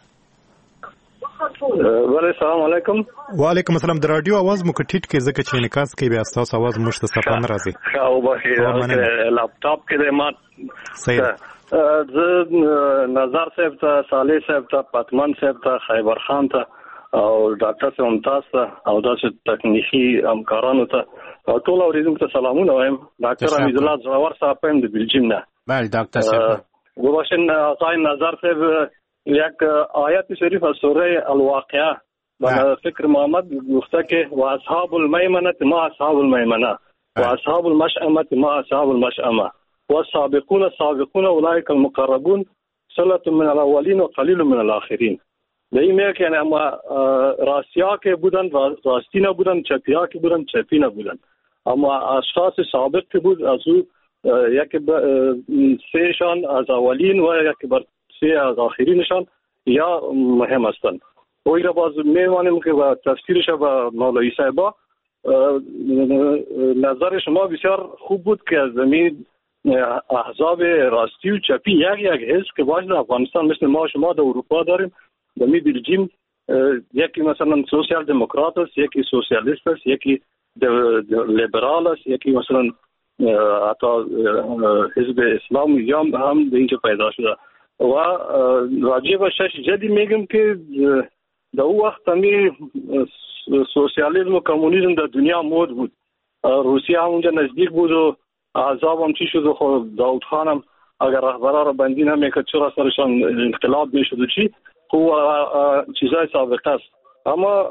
وعلیکم السلام علیکم. وعلیکم السلام. د رادیو आवाज مو کټیټ کې ځکه چې انعکاس کوي بیا تاسو आवाज مشت صفه نه راځي. او بخیر لپټاپ کې د ما صحیح ز نظر صاحب ته، صالح صاحب ته، پتمن صاحب ته، خیبر خان ته او ډاکټر صاحب ممتاز ته او داسې تکنیکی همکارانو ته او ټول اوریدونکو ته سلامونه وایم. ډاکټر حمید الله زاور صاحب هم د بلجیم نه. بله ډاکټر صاحب گوشن آقای نظر صاحب یک آیت شریف از سوره الواقعه و فکر محمد گفته که و اصحاب المیمنه ما اصحاب المیمنه و اصحاب المشأمه ما اصحاب المشأمه و السابقون السابقون اولئک المقربون ثلة من الاولین و قلیل من الاخرین. به این میگه که یعنی اما راستیا که بودن راستی نبودن، چپیا که بودن چپی نبودن، اما اشخاص سابق که بود از او یکی سهشان از اولین و یکی بر سه از آخرینشان یا مهم هستند. و این را باز می‌مانیم که با تفسیرش با مولوی صاحبا نظر شما بسیار خوب بود که از زمین احزاب راستی و چپی یک حزب که باشه افغانستان مثل ما شما در اروپا داریم، در بلژیم یکی مثلا سوسیال دموکرات است، یکی سوسیالیست است، یکی لیبرال است، یکی مثلا حتی حزب اسلام یا هم در اینجا پیدا شده. و راجع به 6 جدی میگم که در اون وقت همی سوسیالیسم و کمونیسم در دنیا مود بود. روسیه هم اونجا نزدیک بود و احزاب هم چی شد و خود داود خان هم اگر رهبرا را بندی نمیکرد چرا سرشان انقلاب میشد و چی خوب چیزای سابقه است. اما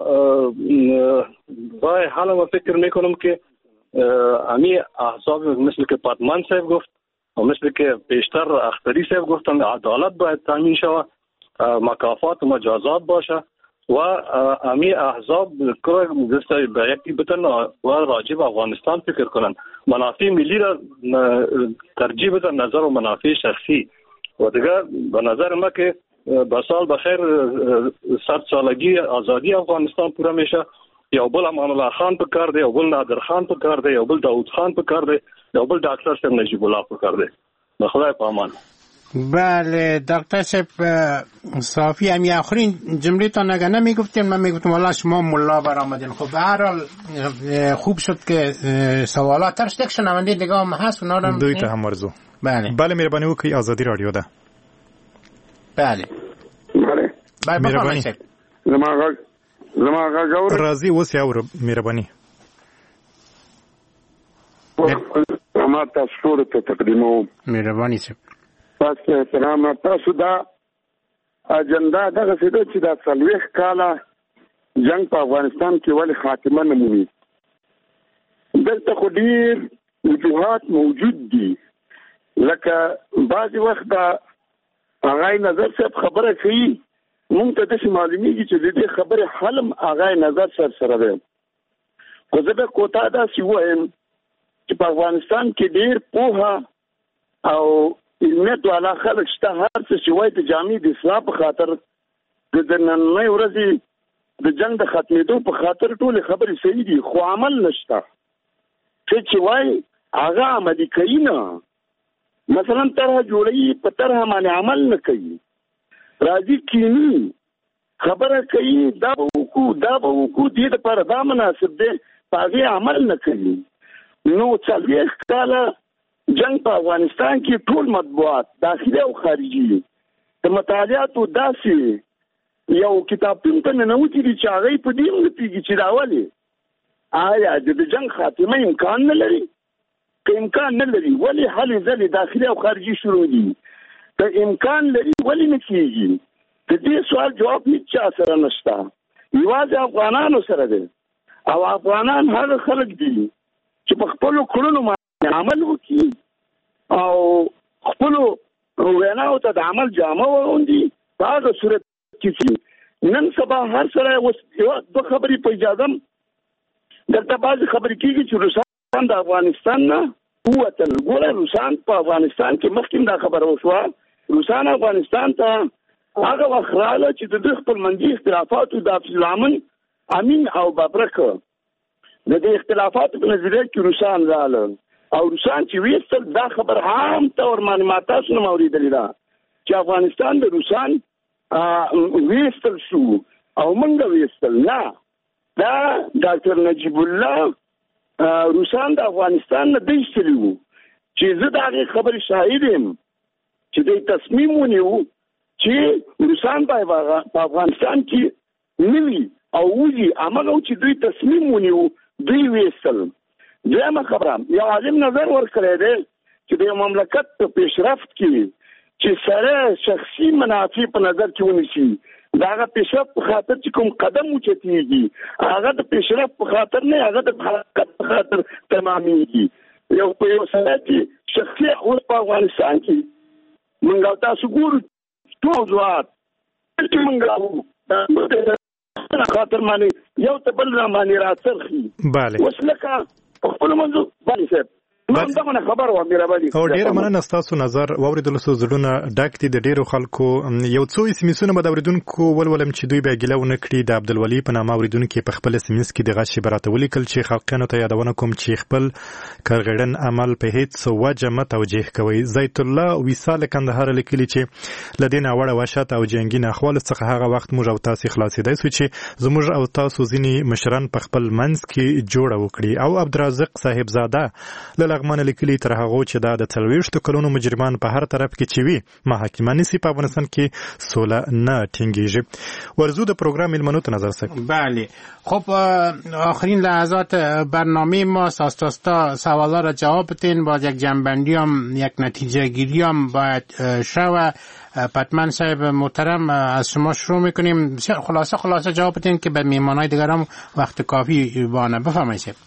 راه حالا ما فکر میکنم که همی احزاب مثل که پتمن صاحب گفت و مثل که پیشتر اختری صاحب گفتن عدالت باید تامین شود، مکافات و مجازات باشه و امی احزاب به یکی بتن و راجع به افغانستان فکر کنن، منافع ملی را ترجیح بدن نظر و منافع شخصی. و دیگه به نظر ما که به سال بخیر 100 سالگی آزادی افغانستان پورا میشه. یا بل امان الله خان په کار دی، یا بل نادر خان په کار دی، یا بل داود خان په کار دی، یا بل ډاکټر صاحب نجیب الله په کار دی. خدای په امان. بله دکتر صاحب صافی همی آخرین جمله تا نگه نمیگفتیم، من میگفتم والله شما ملا برآمدین. خب به هر حال خوب شد که سوالات ترش یک شنونده دیگه هم هست اونا رو دوی ته هم ورزو. بله مهرباني وکړئ آزادی رادیو ده. بله مهرباني زما غاور راضي اوس یا ور مهرباني ما تاسو ته تقدیمو مهرباني سه تاسو سلام. تاسو دا اجنډا دغه څه ده چې دا څلويخ کاله جنگ په افغانستان کې ولې خاتمه نه مومي. دلته خو ډیر وجوهات موجود دي، لکه بعض وخت دا هغه نظر صاحب خبره کوي مونږ ته د معلومیږي چې د دې خبره حلم هغه نظر سره دی. خو زه د کوتا دا سی وایم چې په افغانستان کې ډیر پوهه او علمیت والا خلک شته، هر څه چې وایي د جامع د اصلاح په خاطر د نننۍ ورځې د جنگ د ختمېدو په خاطر ټول خبرې صحیح دي، خو عمل نشته. چې وایي هغه عملي کوي نه، مثلا طرح جوړوي په طرح باندې عمل نه کوي، راځي کینی خبره کوي دا به وکړو دې لپاره دا مناسب دی، په هغې عمل نه کوي. نو 40 کاله جنگ په افغانستان کې ټول مطبوعات داخلي او خارجي د مطالعاتو داسې یو کتابتون ته ننوتي دي چې هغه په دې نه پیږي چې دا ولې آیا د جنگ خاتمه امکان نه لري. که امکان نه لري ولی هلې ځلې داخلي او خارجي شروع دي که امکان لري ولی نه کیږي د دې سوال جواب هیڅ سره نشته یوازې افغانانو سره دی او افغانان هغه خلک دي چې په خپلو کړنو باندې عمل وکړي او خپلو ویناو ته د عمل جامه واغوندي په هغه صورت کې نن سبا هر سره اوس دوه خبرې په اجازه دلته بعضې خبرې کېږي چې روسان د افغانستان نه ووتل ګوره روسان په افغانستان کې مخکې دا خبره وشوه روسان افغانستان ته هغه وخت راغله چې د دوی خپل منځي اختلافاتو د عبدالامن امین او ببرک د دې اختلافاتو په نظریه کې روسان راغله او روسان چې ویستل دا خبر عام طور باندې ما تاسو نه اورېدلې ده چې افغانستان د روسان ویستل شو او موږ ویستل نه دا ډاکټر نجیب الله روسان د افغانستان نه دیستلی وو چې زه د هغې خبرې شاهد یم چې دوی تصمیم ونیو چې روسان په افغانستان کې نوي او وځي هماغه چې دوی تصمیم ونیو دوی ویستل دویمه خبره یو عالم نظر ورکړی دی چې د مملکت په پیشرفت کې چې سره شخصي منافع په نظر کې ونیسي د هغه پیشرفت په خاطر چې کوم قدم اوچتېږي هغه د پیشرفت په خاطر نه هغه د حرکت په خاطر تمامېږي یو سره چې شخصي اوس په افغانستان کې موږ تاسو ګورو موضوعات چې موږ خاطر باندې یو ته بل باندې راڅرخي بله اوس لکه خپل منځو باندې صاحب نو خبر و میرابادي او ډیره مننه تاسو نظر واوریدل سو زړونه ډاک دي د ډیرو خلکو یو څو اسمسونه به د اوریدونکو ولولم چې دوی به ګلو نکړي د عبدالولي په نامه اوریدونکو په خپل اسمس کې د غشي براته ولیکل چې خلکانو ته یادونه کوم چې خپل کارګړن عمل په هیڅ وجه متوجه کوي زیت الله وصال کندهار لیکلي چې لدین اوړه وشت او جنگي احوال څخه هغه وخت موږ او تاسو خلاصیدای سو چې زموږ او تاسو ځینی مشران په خپل منځ کې جوړه وکړي او عبدالرزاق صاحبزاده لغمن لیکلي تر هغه چې دا د 23 کلونو مجرمان په هر طرف کې چوي محاکمه نسی په افغانستان کې سوله نه ټینګیږي ورزو د پروگرام علمانو ته نظر سک بله خب آخرین لحظات برنامه ما ساستا سوالا را جواب بدین باز یک جنبندی هم یک نتیجه گیری هم باید شوه پتمن صاحب محترم از شما شروع میکنیم خلاصه جواب بدین که به میهمانای دیگر هم وقت کافی بانه بفرمایید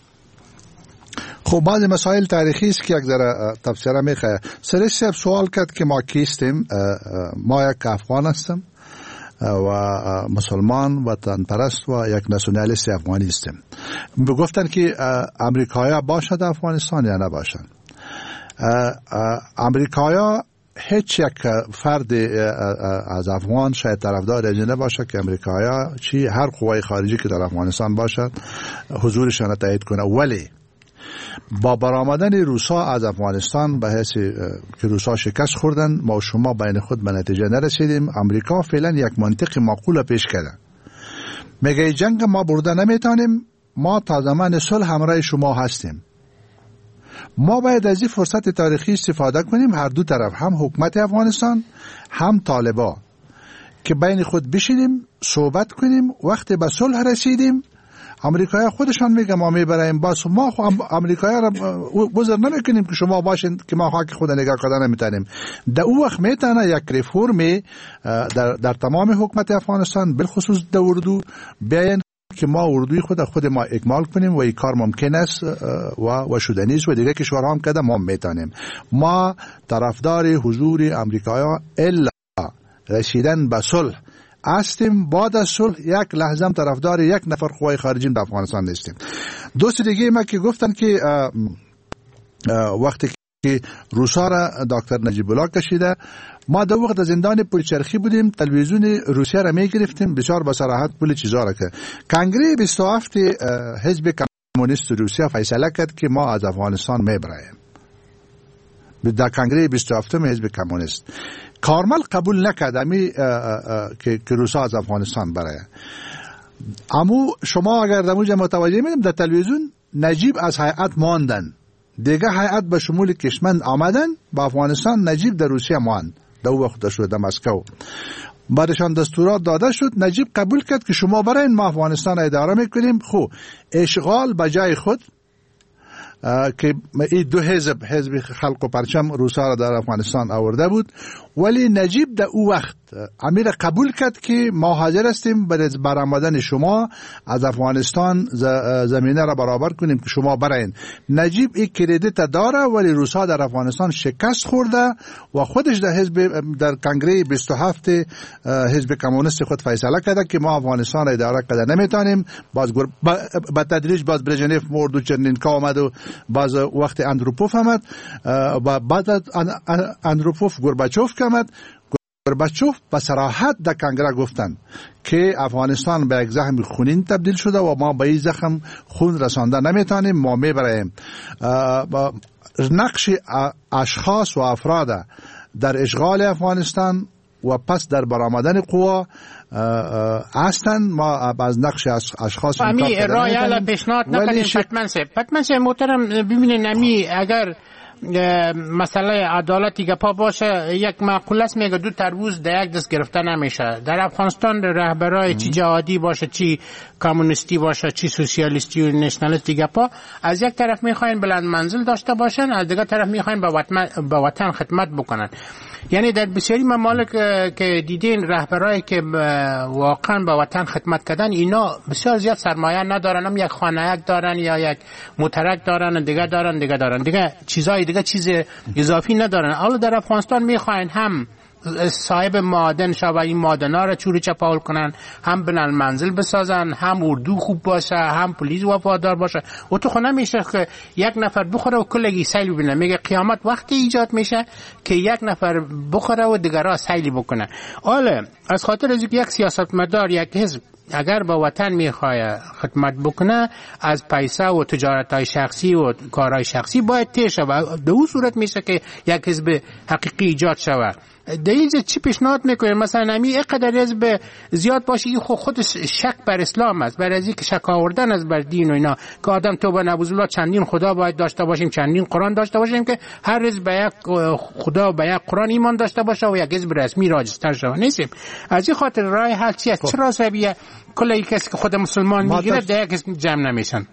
خب بعض مسائل تاریخی است که یک ذره تفسیر میخواه سرش صاحب سوال کرد که ما کیستیم ما یک افغان هستم و مسلمان وطن پرست و یک ناسیونالیست افغانی هستیم گفتن که امریکایا باشد افغانستان یا نباشد امریکایا هیچ یک فرد از افغان شاید طرفدار از نباشه که امریکایا چی هر قوای خارجی که در افغانستان باشد حضورشان تایید کنه ولی با برآمدن روسا از افغانستان به حیث که روسا شکست خوردن ما و شما بین خود به نتیجه نرسیدیم امریکا فعلا یک منطق معقول پیش کرده میگه جنگ ما برده نمیتونیم ما تا زمان صلح همراه شما هستیم ما باید از این فرصت تاریخی استفاده کنیم هر دو طرف هم حکومت افغانستان هم طالبا که بین خود بشینیم صحبت کنیم وقتی به صلح رسیدیم امریکایی خودشان میگه ما میبریم باز ما امریکایی را بزر نمیکنیم که شما باشین که ما حق خود نگاه کردن نمیتونیم در اون وقت میتونه یک ریفورمی در تمام حکومت افغانستان بالخصوص در اردو بیاین که ما اردوی خود ما اکمال کنیم و این کار ممکن است و شدنی است و دیگه کشورها هم کده ما میتونیم ما طرفدار حضور امریکایی الا رسیدن به صلح هستیم بعد از صلح یک لحظه هم طرفدار یک نفر قوای خارجی به افغانستان نیستیم دوست دیگه ما که گفتن که وقتی که روسا را دکتر نجیب الله کشیده ما در وقت زندان پلچرخی بودیم تلویزیون روسیه را می گرفتیم بسیار با صراحت پول چیزا را که کنگره 27 حزب کمونیست روسیه فیصله کرد که ما از افغانستان میبریم در کنگره 27 حزب کمونیست کارمل قبول نکرد که روسا از افغانستان برای امو شما اگر در موجه متوجه میدیم در تلویزیون نجیب از هیئت ماندن دیگه هیئت به شمول کشمند آمدن با افغانستان نجیب در روسیه ماند در وقت شد در مسکو بعدشان دستورات داده شد نجیب قبول کرد که شما برای ما افغانستان اداره میکنیم خب اشغال بجای خود که این دو حزب خلق و پرچم روسا را در افغانستان آورده بود، ولی نجیب در او وقت امیر قبول کرد که ما حاضر هستیم برای آمدن شما از افغانستان زمینه را برابر کنیم که شما براین. نجیب این کردیت داره، ولی روسا در افغانستان شکست خورده و خودش در کنگره 27 حزب کمونیست خود فیصله کرده که ما افغانستان را اداره کرده نمیتونیم. باز با تدریج باز برژنف مرد و چرنینکا آمد و باز وقت اندروپوف آمد و بعد اندروپوف گورباچوف آمد. گورباچوف به صراحت در کنگره گفتن که افغانستان به یک زخم خونین تبدیل شده و ما به این زخم خون رسانده نمیتونیم، ما میبریم. نقش اشخاص و افراد در اشغال افغانستان و پس در برآمدن قوا هستن. ما از نقش اشخاص رای علا پیشنهاد نکنیم. پتمن صاحب محترم، ببینین اگر مسئله عدالتی که پا باشه، یک معقول است میگه 2 تربوز در یک دست گرفته نمیشه. در افغانستان رهبرای چی جهادی باشه، چی کمونیستی باشه، چی سوسیالیستی و نشنالیستی گپا، از یک طرف میخواین بلند منزل داشته باشن، از دیگر طرف میخواین به وطن خدمت بکنن. یعنی در بسیاری ممالک که دیدین رهبرایی که واقعا به وطن خدمت کردن، اینا بسیار زیاد سرمایه ندارن، هم یک خانه دارن یا یک موترک دارن، دیگه چیزای دیگه چیز اضافی ندارن. حالا در افغانستان میخواین هم صاحب معادن شو و این معادن‌ها را چوری چپاول کنن، هم بلند منزل بسازن، هم اردو خوب باشه، هم پلیس وفادار باشه. و تو خونه میشه که یک نفر بخوره و کلگی سیل ببینه. میگه قیامت وقتی ایجاد میشه که یک نفر بخوره و دیگرها سیل بکنه. حالا از خاطر از یک سیاستمدار، یک حزب اگر با وطن میخواه خدمت بکنه، از پیسه و تجارت‌های شخصی و کارهای شخصی باید تیشه و به اون صورت میشه که یک حزب حقیقی ایجاد شود. دلیل چی پیشنهاد میکنه؟ مثلا امی اینقدر حزب زیاد باشه، این خودش شک بر اسلام است، بر از اینکه شک آوردن از بر دین و اینا، که آدم توبه نعوذ چندین خدا باید داشته باشیم، چندین قرآن داشته باشیم، که هر حزب به یک خدا و به یک قرآن ایمان داشته باشه و یک حزب رسمی راجستر شود. نیستیم. از این خاطر راه حل چی است؟ چرا سبیه کلی کسی که خود مسلمان میگیره در یک اسم جمع نمیشن؟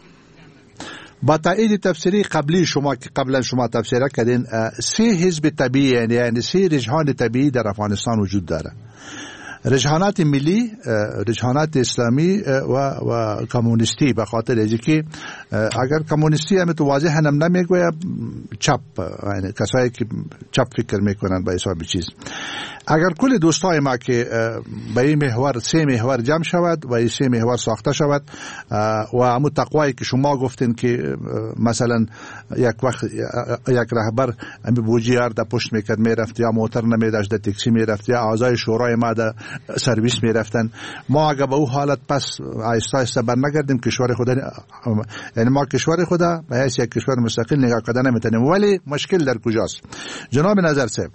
با تایید تفسیری قبلی شما که قبلا شما تفسیر کردین، 3 حزب طبیعی یعنی 3 رجحان طبیعی در افغانستان وجود داره. رجحانات ملی، رجحانات اسلامی و کمونیستی. به خاطر اینکه اگر کمونیستی هم تو واضح هم نمیگوید، چپ، یعنی کسایی که چپ فکر میکنن به حساب چیز. اگر کل دوستای ما که به این محور 3 محور جمع شود و این 3 محور ساخته شود و همون تقوایی که شما گفتین که مثلا یک وقت یک رهبر به بوجیار در پشت میکرد میرفت، یا موتر نمیداشت در تاکسی میرفت، یا اعضای شورای ما در سرویس میرفتن، ما اگر به او حالت پس آهسته آهسته برنگردیم کشور خدا، یعنی ما کشور خدا به حیث یک کشور مستقل نگاه کردن نمیتونیم. ولی مشکل در کجاست؟ جناب نظر صاحب،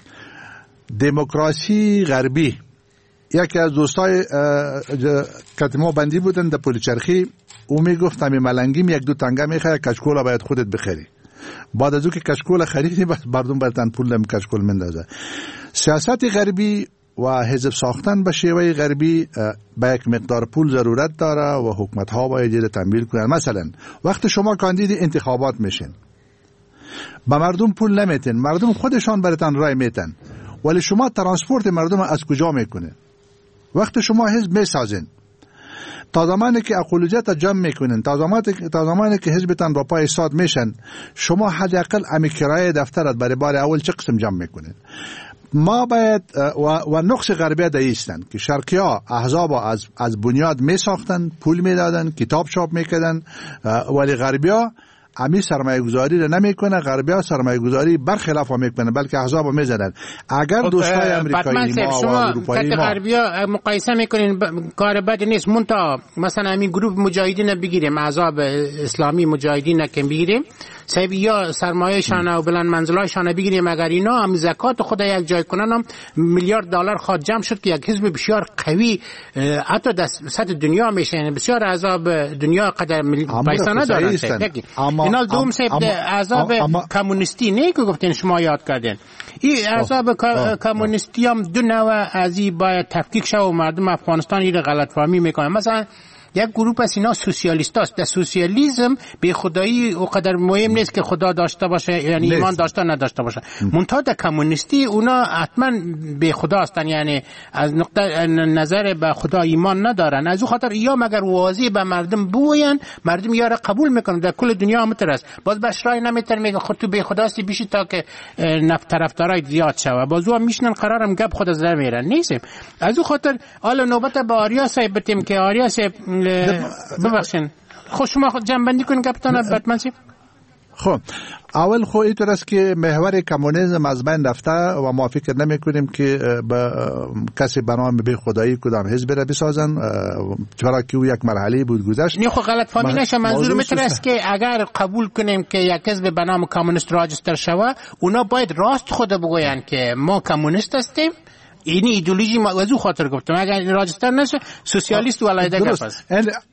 دموکراسی غربی، یکی از دوستای کتما بندی بودن در پل چرخی، او میگفت همین ملنگیم 1-2 تنگه میخواه، کچکولا باید خودت بخری. بعد از او که کچکولا خریدی بس مردم برتن پول نمی کچکول مندازه. سیاست غربی و حزب ساختن به شیوه غربی به یک مقدار پول ضرورت داره و حکومت ها باید جد تمویل کنن. مثلا وقت شما کاندید انتخابات میشین، به مردم پول نمیتن، مردم خودشان براتون رای میتن، ولی شما ترانسپورت مردم از کجا میکنه؟ وقت شما حزب میسازین، تا زمانی که اقلیت جمع میکنین، تا زمانی که حزبتان با پای ایستاد میشن، شما حداقل امی کرایه دفترت برای بار اول چه قسم جمع میکنین؟ ما باید و نقص غربی دایستن که شرقی ها احزاب از بنیاد می ساختن، پول می دادن، کتاب چاپ می کردن، ولی غربی ها امی سرمایه گذاری را نمی کنه. غربی ها سرمایه گذاری برخلاف ها می کنه، بلکه احزاب می زدن. اگر دوستای امریکایی ما و اروپایی ما غربی ها مقایسه میکنین، کار بد نیست. منتها مثلا همین گروه مجاهدین بگیریم، احزاب اسلامی مجاهدین که بگیریم، صاحب یا سرمایه شانه و بلند منزلای شانه بگیریم، اگر اینا هم زکات خود یک جای کنن، هم میلیارد دلار خواهد جمع شد که یک حزب بسیار قوی حتی در سطح دنیا میشه. یعنی بسیار احزاب دنیا قدر پیسه ندارن. اینا دوم صاحب احزاب کمونیستی نه که گفتین شما یاد کردین، این احزاب کمونیستی هم 2 نوع از این باید تفکیک شه و مردم افغانستان این غلط فهمی میکنن. مثلا یک گروه از اینا سوسیالیست است. در سوسیالیسم به خدایی اونقدر مهم نیست که خدا داشته باشه، یعنی ایمان داشته نداشته باشه. منتها در کمونیستی اونا حتما به خدا هستن، یعنی از نقطه نظر به خدا ایمان ندارن. از اون خاطر یا مگر واضح به مردم بگوین، مردم یا را قبول میکنن. در کل دنیا همینطور است. باز بشرای نمیتر میگه خود تو به خدا هستی بیشی تا که طرفدارای زیاد شوه. بازو هم میشنن قرارم گپ خود از در میرن نیستیم. از اون خاطر حالا نوبت به آریا صاحب بتیم که آریا صاحب ببخشین خود شما خود جنبندی کنین گپتان بتمن صاحب. خب اول خو اینطور است که محور کمونیسم از بین رفته و ما فکر نمی کنیم که کسی به نام بی خدایی کدام حزب را بسازن، چرا که او یک مرحله بود گذشت. نه خب غلط فهمی نشه. منظور میتونه است که اگر قبول کنیم که یک حزب به نام کمونیست راجستر شوه، اونا باید راست خود بگوین که ما کمونیست هستیم. این ایدئولوژی ما از او خاطر گفتم. اگر راجستر نشه سوسیالیست و علیده گپ است.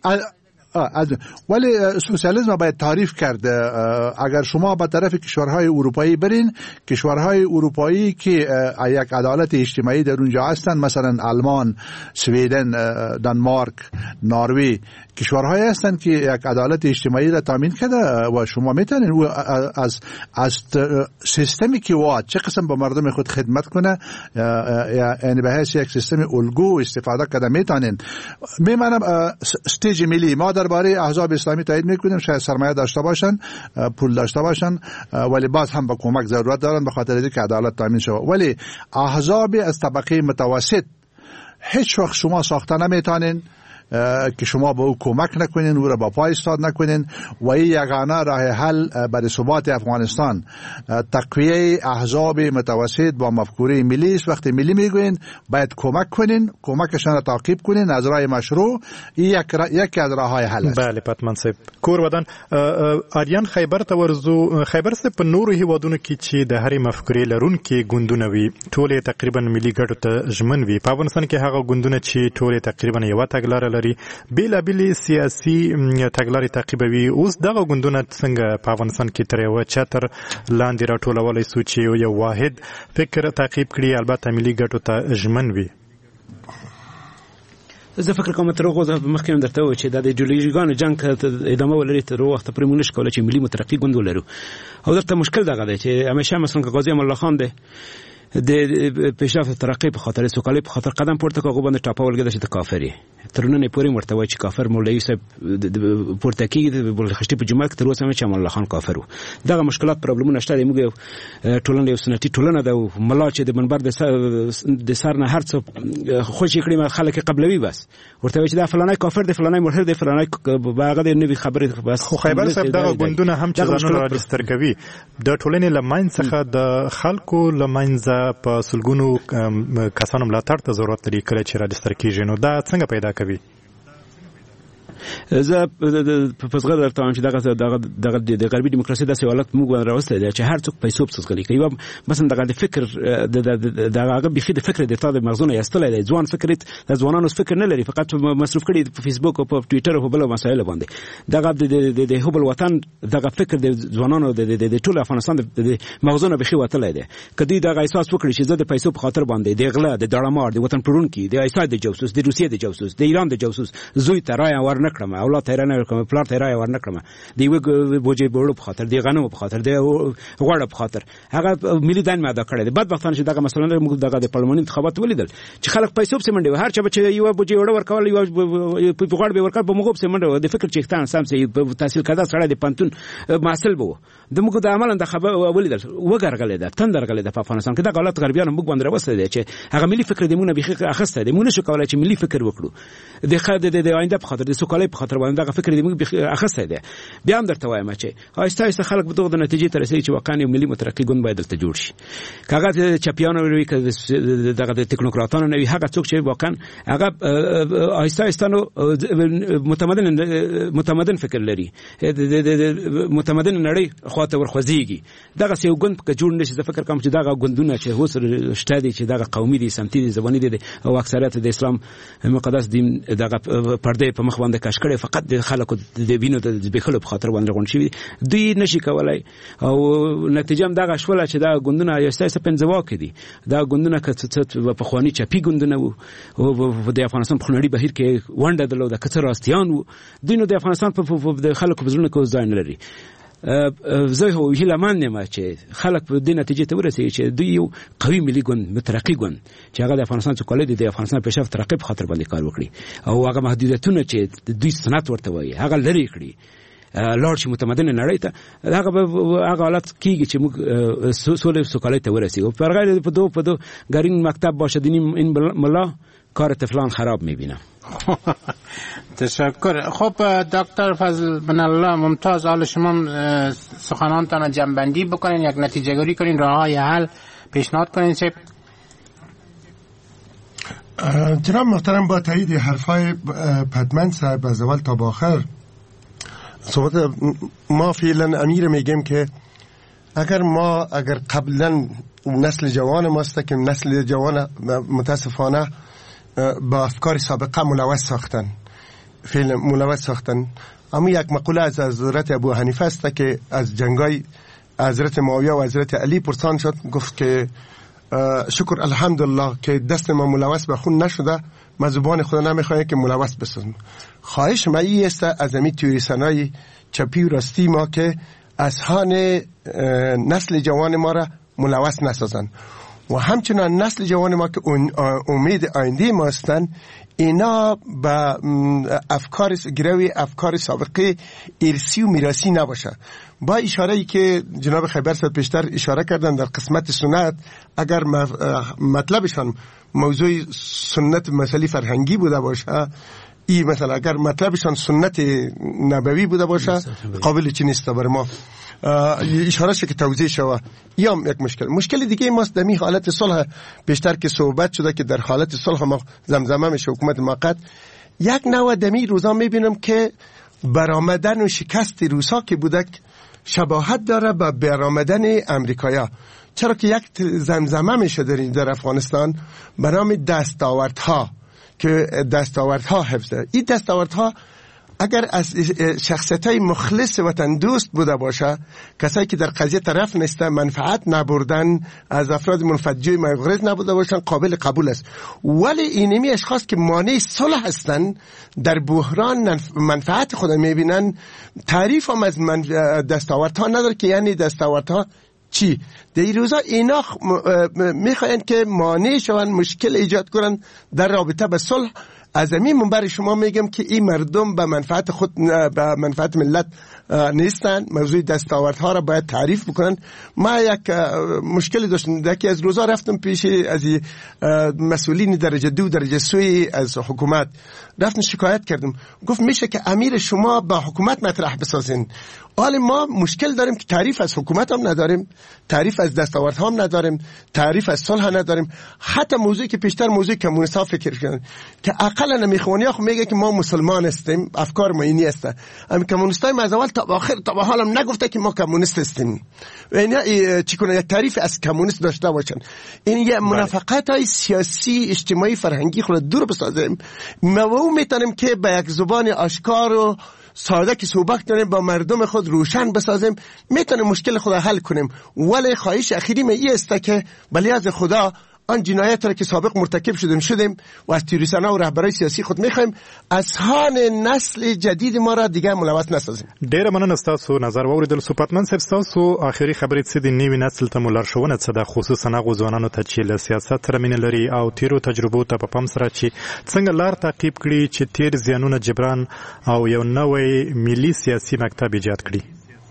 ولی سوسیالیسم باید تعریف کرد. اگر شما به طرف کشورهای اروپایی برین، کشورهای اروپایی که یک عدالت اجتماعی در اونجا هستند، مثلا آلمان، سویدن، دانمارک، نروژ، کشورهایی هستند که یک عدالت اجتماعی را تامین کرده و شما میتونید از سیستمی که واد چه قسم به مردم خود خدمت کنه، یعنی به حیث یک سیستم الگو استفاده کرده میتونید. میمانم استیج ملی ما درباره احزاب اسلامی تایید میکنیم، شاید سرمایه داشته باشن، پول داشته باشن، ولی باز هم به کمک ضرورت دارن به خاطر اینکه عدالت تامین شود. ولی احزاب از طبقه متوسط هیچ وقت شما ساخته نمیتونین که شما به او کمک نکنین، او را با پای ایستاد نکنین. و این یگانه راه حل برای ثبات افغانستان تقویه احزاب متوسط با مفکوره ملی است. وقتی ملی میگوین باید کمک کنین، کمکشان را تعقیب کنین از راه مشروع. یکی از راههای حل است. بله پتمن صاحب کور ودان اریان خیبر ته ورزو. خیبر صاحب په نورو هیوادونو کې چې د هرې مفکورې لرونکي ګوندونه وي ټول تقریبا ملي ګټو ته ژمن وي. په افغانستان کې هغه ګوندونه چې ټول تقریبا یو تګلاره بیلابیل سیاسي تګلارې تعقیبوي. اوس دغه ګوندونه څنګه په افغانستان کې تر یو چتر لاندې راټولولی سو چې یو واحد فکر تعقیب کړي، البته ملي ګټو ته ژمن وي؟ زه فکر کوم تر هغه مخکې هم درته وویل چې د ایډیولوژیګانو جنګ ادامه ولري تر وخته پورې موږ نشو کولی چې ملي مترقي ګوند ولرو. او دلته مشکل دغه دی چې همیشه مثلا که قاضي امان الله خان دی د پیشرفت ترقی په خاطر سوکالي په خاطر قدم پورته کوي، باندې ټاپول کېده چې د کافری ترونه پورې مرته وای چې کافر مولوی صاحب پورته کېږي د بلخشتي په جمعه کې تر اوسه چې امان الله خان کافر و. دغه مشکلات پرابلمونه شته. موږ ټولنه یو سنتي ټولنه ده، ملا چې د منبر د سر نه هر څه خوش کړي خلک قبلوي بس ورته چې دا فلانای کافر دی، فلانای ملحد دی، فلانای باغه دی، نوې خبره بس. خو خیبر صاحب دغه ګوندونه هم چې ځانونه راجستر کوي د ټولنې لمن څخه د خلکو لمنځه په سلګونو کسانو ملاتړ ته ضرورت لري کله چې راجستر کیږي. نو دا څنګه پیدا کوي؟ زه په صغر درته وایم چې دغه د غربي دیموکراسي داسې حالت موږ راوستلی دی چې هر څوک پیسو په څغلي کوي. مثلا دغه د فکر دغه بیخي د فکر د تا د مغزونه یستلی دی. ځوان فکر د ځوانانو فکر نه لري، فقط مصرف کړي په فیسبوک او په ټویټر او په بل مسایل باندې. دغه د حب الوطن دغه فکر د ځوانانو د ټول افغانستان د مغزونه بیخي وتلی دی. کدی دغه احساس وکړي چې زه د پیسو په خاطر باندې د غلا، د دړمار، د وطن پرونکي، د ایسای د جاسوس، د روسیې د جاسوس، د ایران د جاسوس زوی ته رایه ورنکړم، اولاد ته رایه ورکړم، پلار ته رایه ورنکړم، د یو بوجي بوړو په خاطر، د غنمو په خاطر، د غوړو په خاطر هغه ملي دین ماده کړی دی. بدبختانه چې دغه مثلا موږ دغه د پارلماني انتخابات ولیدل چې خلک پیسو په منډه هر چا چې یو بوجي وړو ورکول، یو په غوړ به ورکول، په موږ په منډه د فکر چیکتان سم سي تحصیل کړه سره د پنتون محصل بو د موږ د عمل انتخاب ولیدل وګرغلې ده تندرغلې ده په افغانستان کې. د غلط غربیانو موږ باندې راوستل دي چې هغه ملي فکر دمونه بيخي اخسته دي. موږ نشو کولای چې ملي فکر وکړو د آینده په خاطر، د سوکالۍ په خاطر باندې دغه فکر دمونه بيخي اخسته دي. بیا هم درته وایم چې آیسته آیسته خلک به دغه نتیجې ته رسېږي چې واقعا ملي مترقي ګوند باید دلته جوړ شي. کاغه چپیانو وی که دغه د ټکنوکراتانو نه وي، هغه څوک چې واقعا هغه آیسته آیسته نو متمدن فکر لري، متمدن نړۍ خواته ورخوځيږي. دغه یو ګوند په جوړ نشي. زه فکر کوم چې دغه ګوندونه چې هوس شته دي چې دغه قومي دي، سمتي دي، زبانی دي او اکثریت د اسلام مقدس دین دغه پرده په مخ باندې کشکړې فقط د خلکو د وینو د بخلو په خاطر باندې غونډ شي دوی نشي کولای او نتیجه هم دغه شوله چې دا ګوندونه یسته پنځواک دي دا ګوندونه کڅ په خواني چپی ګوندونه وو او د افغانستان په خنړی بهیر کې ونده درلو د کڅ راستيان وو دوی نو د افغانستان په خلکو په ځلونه کې ځای نه لري زه هو هیله مند یم چې خلک په دې نتیجه ته ورسېږي چې دوی یو قوي ملي ګوند مترقي ګوند چې هغه د افغانستان څخه کولای د افغانستان په پیشرفت ترقی په خاطر باندې کار وکړي او هغه محدودیتونه چې دوی صنعت ورته وایي هغه لري کړي لاړ شي متمدن نړۍ ته هغه حالت کیږي چې موږ سولې سوکالۍ ته ورسېږو پر غیر په دو گرین مکتب باشه دینی این ملا کار طفلان خراب میبینم. تشکر. خب دکتر فضل بن الله ممتاز، حال شما سخنانتان جمع‌بندی بکنین، یک نتیجه گیری کنین، راه‌های حل پیشنهاد کنین. چه جناب محترم با تایید حرفای پدمن صاحب از اول تا آخر صحبت ما فعلا امیر میگیم که اگر قبلا نسل جوان ماست که نسل جوان متاسفانه با افکار سابقه ملوث ساختن، فعلا ملوث ساختن. اما یک مقوله از حضرت ابو حنیفه است که از جنگای حضرت معاویه و حضرت علی پرسان شد، گفت که شکر الحمدلله که دست ما ملوث به خون نشده، ما زبان خدا نمیخواهیم که ملوث بسازم. خواهش ما این است از امی تیوریسانای چپی و راستی ما که اذهان نسل جوان ما را ملوث نسازن و همچنان نسل جوان ما که امید آینده ما هستند، اینا با افکار گروی افکار سابقه ارثی و میراثی نباشه. با اشاره‌ای که جناب خیبر صاحب پیشتر اشاره کردن در قسمت سنت، اگر مطلبشان موضوع سنت مسئله فرهنگی بوده باشه، این مثلا اگر مطلبشان سنت نبوی بوده باشه، قابل چی نیست برای ما اشاره شد که توضیح شود. یا یک مشکل دیگه ماست در حالت صلح، بیشتر که صحبت شده که در حالت صلح ما زمزمه میشه حکومت موقت. یک نوع دمی روزا میبینم که برآمدن و شکست روسا که بوده شباهت داره با برآمدن امریکایا، چرا که یک زمزمه میشه در افغانستان به نام دستاوردها که دستاوردها حفظه. این دستاوردها اگر از شخصیت‌های مخلص وطن دوست بوده باشه، کسایی که در قضیه طرف نیستن، منفعت نبردن، از افراد منفجر مغرض نبوده باشن، قابل قبول است. ولی اینمی اشخاص که مانع صلح هستن، در بحران منفعت خود میبینن، تعریف هم از دستاوردها نداره که یعنی دستاوردها چی؟ در این روزا اینا میخواین که مانع شون، مشکل ایجاد کنن در رابطه به صلح. از این منبر شما میگم که این مردم به منفعت خود، به منفعت ملت نیستن. موضوع دستاوردها را باید تعریف بکنن. ما یک مشکلی داشتم، یکی از روزا رفتم پیش از مسئولین درجه 2 درجه 3 از حکومت، رفتم شکایت کردم، گفت میشه که امیر شما با حکومت مطرح بسازین. حالا ما مشکل داریم که تعریف از حکومت هم نداریم، تعریف از دستاوردها هم نداریم، تعریف از صلح نداریم. حتی موضوعی که پیشتر موضوع کمونیست‌ها فکر کردن که اقلا نمیخوانیا خو میگه که ما مسلمان هستیم، افکار ما اینی است. ام کمونیستای از اول تا آخر تا به حالم نگفته که ما کمونیست هستیم. اینا چی کنه یک تعریف از کمونیست داشته باشن. این یه منافقت‌های سیاسی، اجتماعی، فرهنگی خود دور بسازیم. ما میتونیم که به یک زبان آشکار و ساده که صحبت کنیم با مردم خود روشن بسازیم، میتونیم مشکل خود حل کنیم. ولی خواهش اخیری من این است که بلیاز خدا آن جنایت را که سابق مرتکب شدیم و از تیروریست‌ها و رهبرای سیاسی خود میخوایم اذهان نسل جدید ما را دیگه ملوث نسازیم. ډیر مننه تاسو نظر واوریدل. سپاتمن صاحب تاسو اخیری خبرې څه دي نوی نسل ته ملارښوونه څه ده، خصوصا هغو ځوانانو ته چې له سیاست سره مینه لري او تیرو تجربو ته په پام سره چې څنګه لار تعقیب کړي چې تیر زیانونه جبران او یو نوې ملي سیاسي مکتب ایجاد کړي.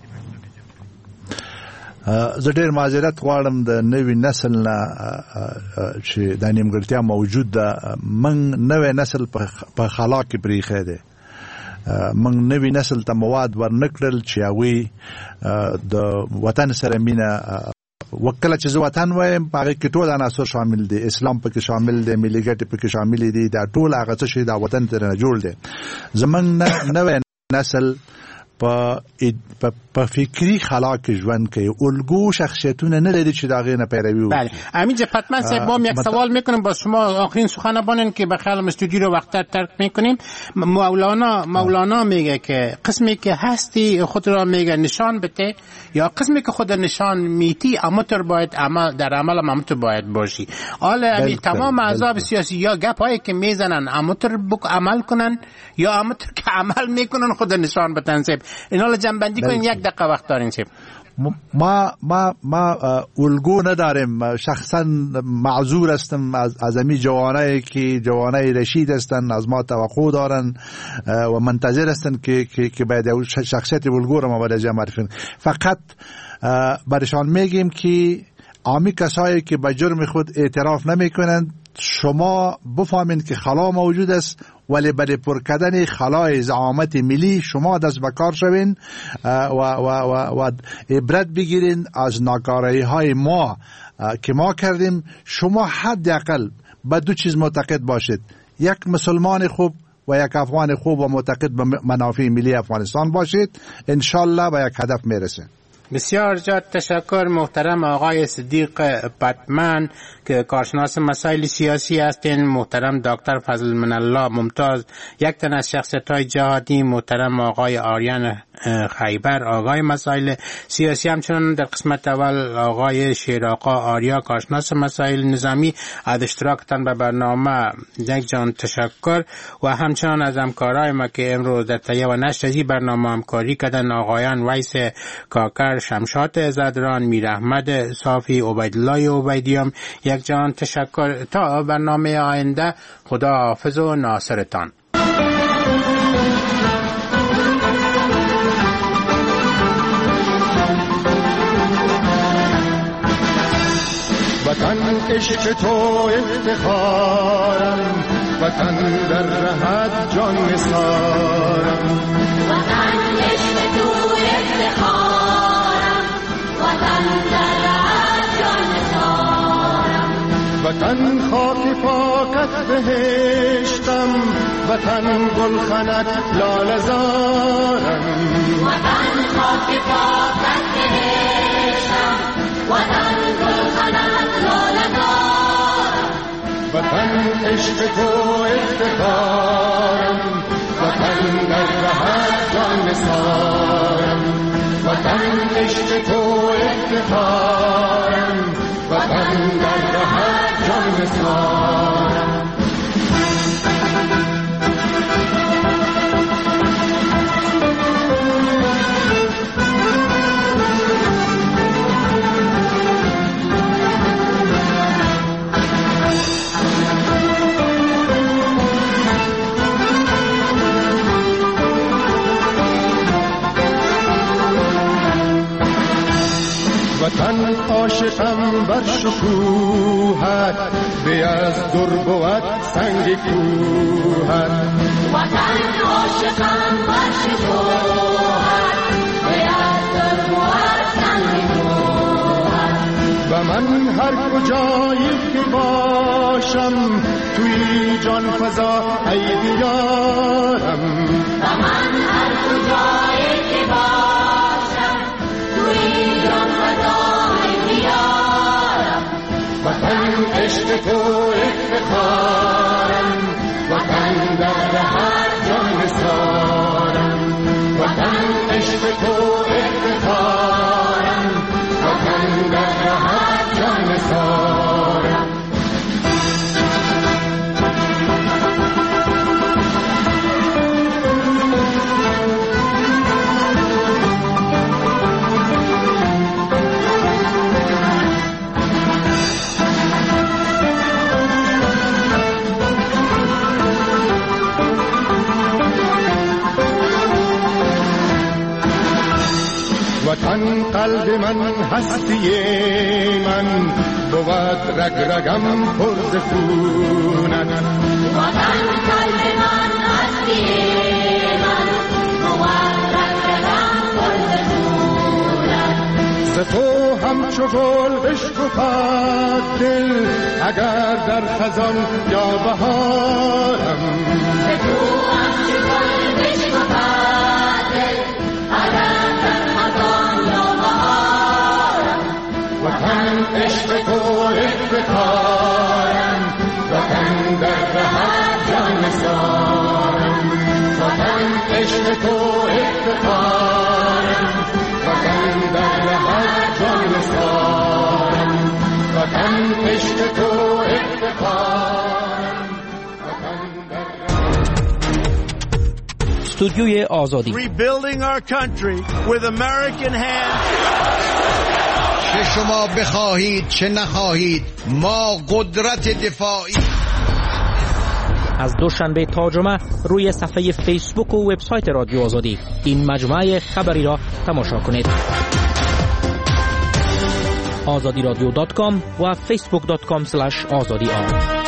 زه ډېر معذرت غواړم د نوي نسل نه چې دا نیمګړتیا موجود ده. موږ نوی نسل په خلا کې پرېښی دی. موږ نوي نسل ته مواد ورنکړل چې هغوی د وطن سره مینه وکړه. چې زه وطن وایم په هغې کې ټول عناصر شامل دي، اسلام پکې شامل دی، ملي ګټې پکې شاملې دي، دا ټول هغه څه چې دا وطن ترې نه جوړ دی. زموږ نوی نسل په فکری خلا کې ژوند کوي، الگو شخصیتونه نه لري چې دا غینه پیروي وکړي. بله امین حتما صاحب ما یک سوال میکنم با شما آخرین سخن بانن که بخیال استودیو رو وقت ترک میکنیم. مولانا میگه که قسمی که هستی خود را میگه نشان بده، یا قسمی که خود نشان میتی امتر باید در عمل امتر باید باشی. حالا تمام احزاب سیاسی یا گپ هایی که میزنن امتر عمل کنن یا امتر که عمل میکنن خود نشان بدن. سیب اینا رو جنبندی کنین، یک دقیقه وقت دارین. سیب ما الگو نداریم. شخصا معذور هستم از امی جوانایی که جوانای رشید هستن، از ما توقع دارن و منتظر هستن که باید شخصیت الگو رو ما باید معرفی کنیم. فقط برشان میگیم که عامی کسایی که به جرم خود اعتراف نمی کنند، شما بفهمین که خلا موجود است، ولی برای پر کردن خلای زعامت ملی شما دست به کار شوین و عبرت بگیرین از ناکارایی های ما که ما کردیم. شما حداقل به دو چیز معتقد باشید: یک مسلمان خوب و یک افغان خوب و معتقد به منافع ملی افغانستان باشید. انشالله به یک هدف میرسید. بسیار زیاد تشکر محترم آقای صدیق پتمن که کارشناس مسائل سیاسی هستین، محترم دکتر فضل من الله ممتاز یک تن از شخصیت‌های جهادی، محترم آقای آریان خیبر آقای مسائل سیاسی، همچنان در قسمت اول آقای شیراقا آریا کارشناس مسائل نظامی. از اشتراکتان به برنامه یک جان تشکر و همچنان از همکارای ما که امروز در تهیه و نشر از این برنامه همکاری کردن: آقایان ویس کاکر، شمشاد زدران، میر احمد صافی، عبیدالله عبیدیان. یک جان تشکر. تا برنامه آینده، خدا حافظ و ناصرتان. وطن عشق تو افتخارم، وطن در رهت جان نثارم. وطن عشق تو افتخارم، وطن در رهت جان نثارم. وطن خاک پاکت بهشتم، وطن گلخنت لاله زارم. وطن خاک پاکت بهشتم، وطن گلخنت لاله زارم. وطن عشق تو افتخارم، وطن در رهت جان نثارم. وطن عشق تو افتخارم، وطن در رهت جان نثارم. وطن عاشقم بر شکوهت، به از در بود سنگ کوهت. وطن عاشقم بر شکوهت، به از در بود سنگ کوهت. و من هر کجایی که باشم، توی جان فضا ای دیارم. و من هر کجایی که باشم، توی جان فضا ای دیارم. وطن عشق تو افتخارم، وطن در رهت جان نثارم. وطن عشق تو افتخارم، وطن در رهت جان نثارم. وطن قلب من هستی من، بود رگ رگم پر ز خونت. وطن قلب من هستی من، بود رگ رگم پر ز خونت. ز تو همچو گل بشکفد دل، اگر در خزان یا بهارم. ز تو همچو گل بشکفد دل، عشق تو افتخارم، وطن در رهت جان نثارم، وطن عشق تو افتخارم، وطن در استودیوی آزادی. Rebuilding our country with American hands. چه شما بخواهید چه نخواهید ما قدرت دفاعی. از دوشنبه تا جمعه روی صفحه فیسبوک و وبسایت رادیو آزادی این مجموعه خبری را تماشا کنید. azadiradyo.com و facebook.com/azadi.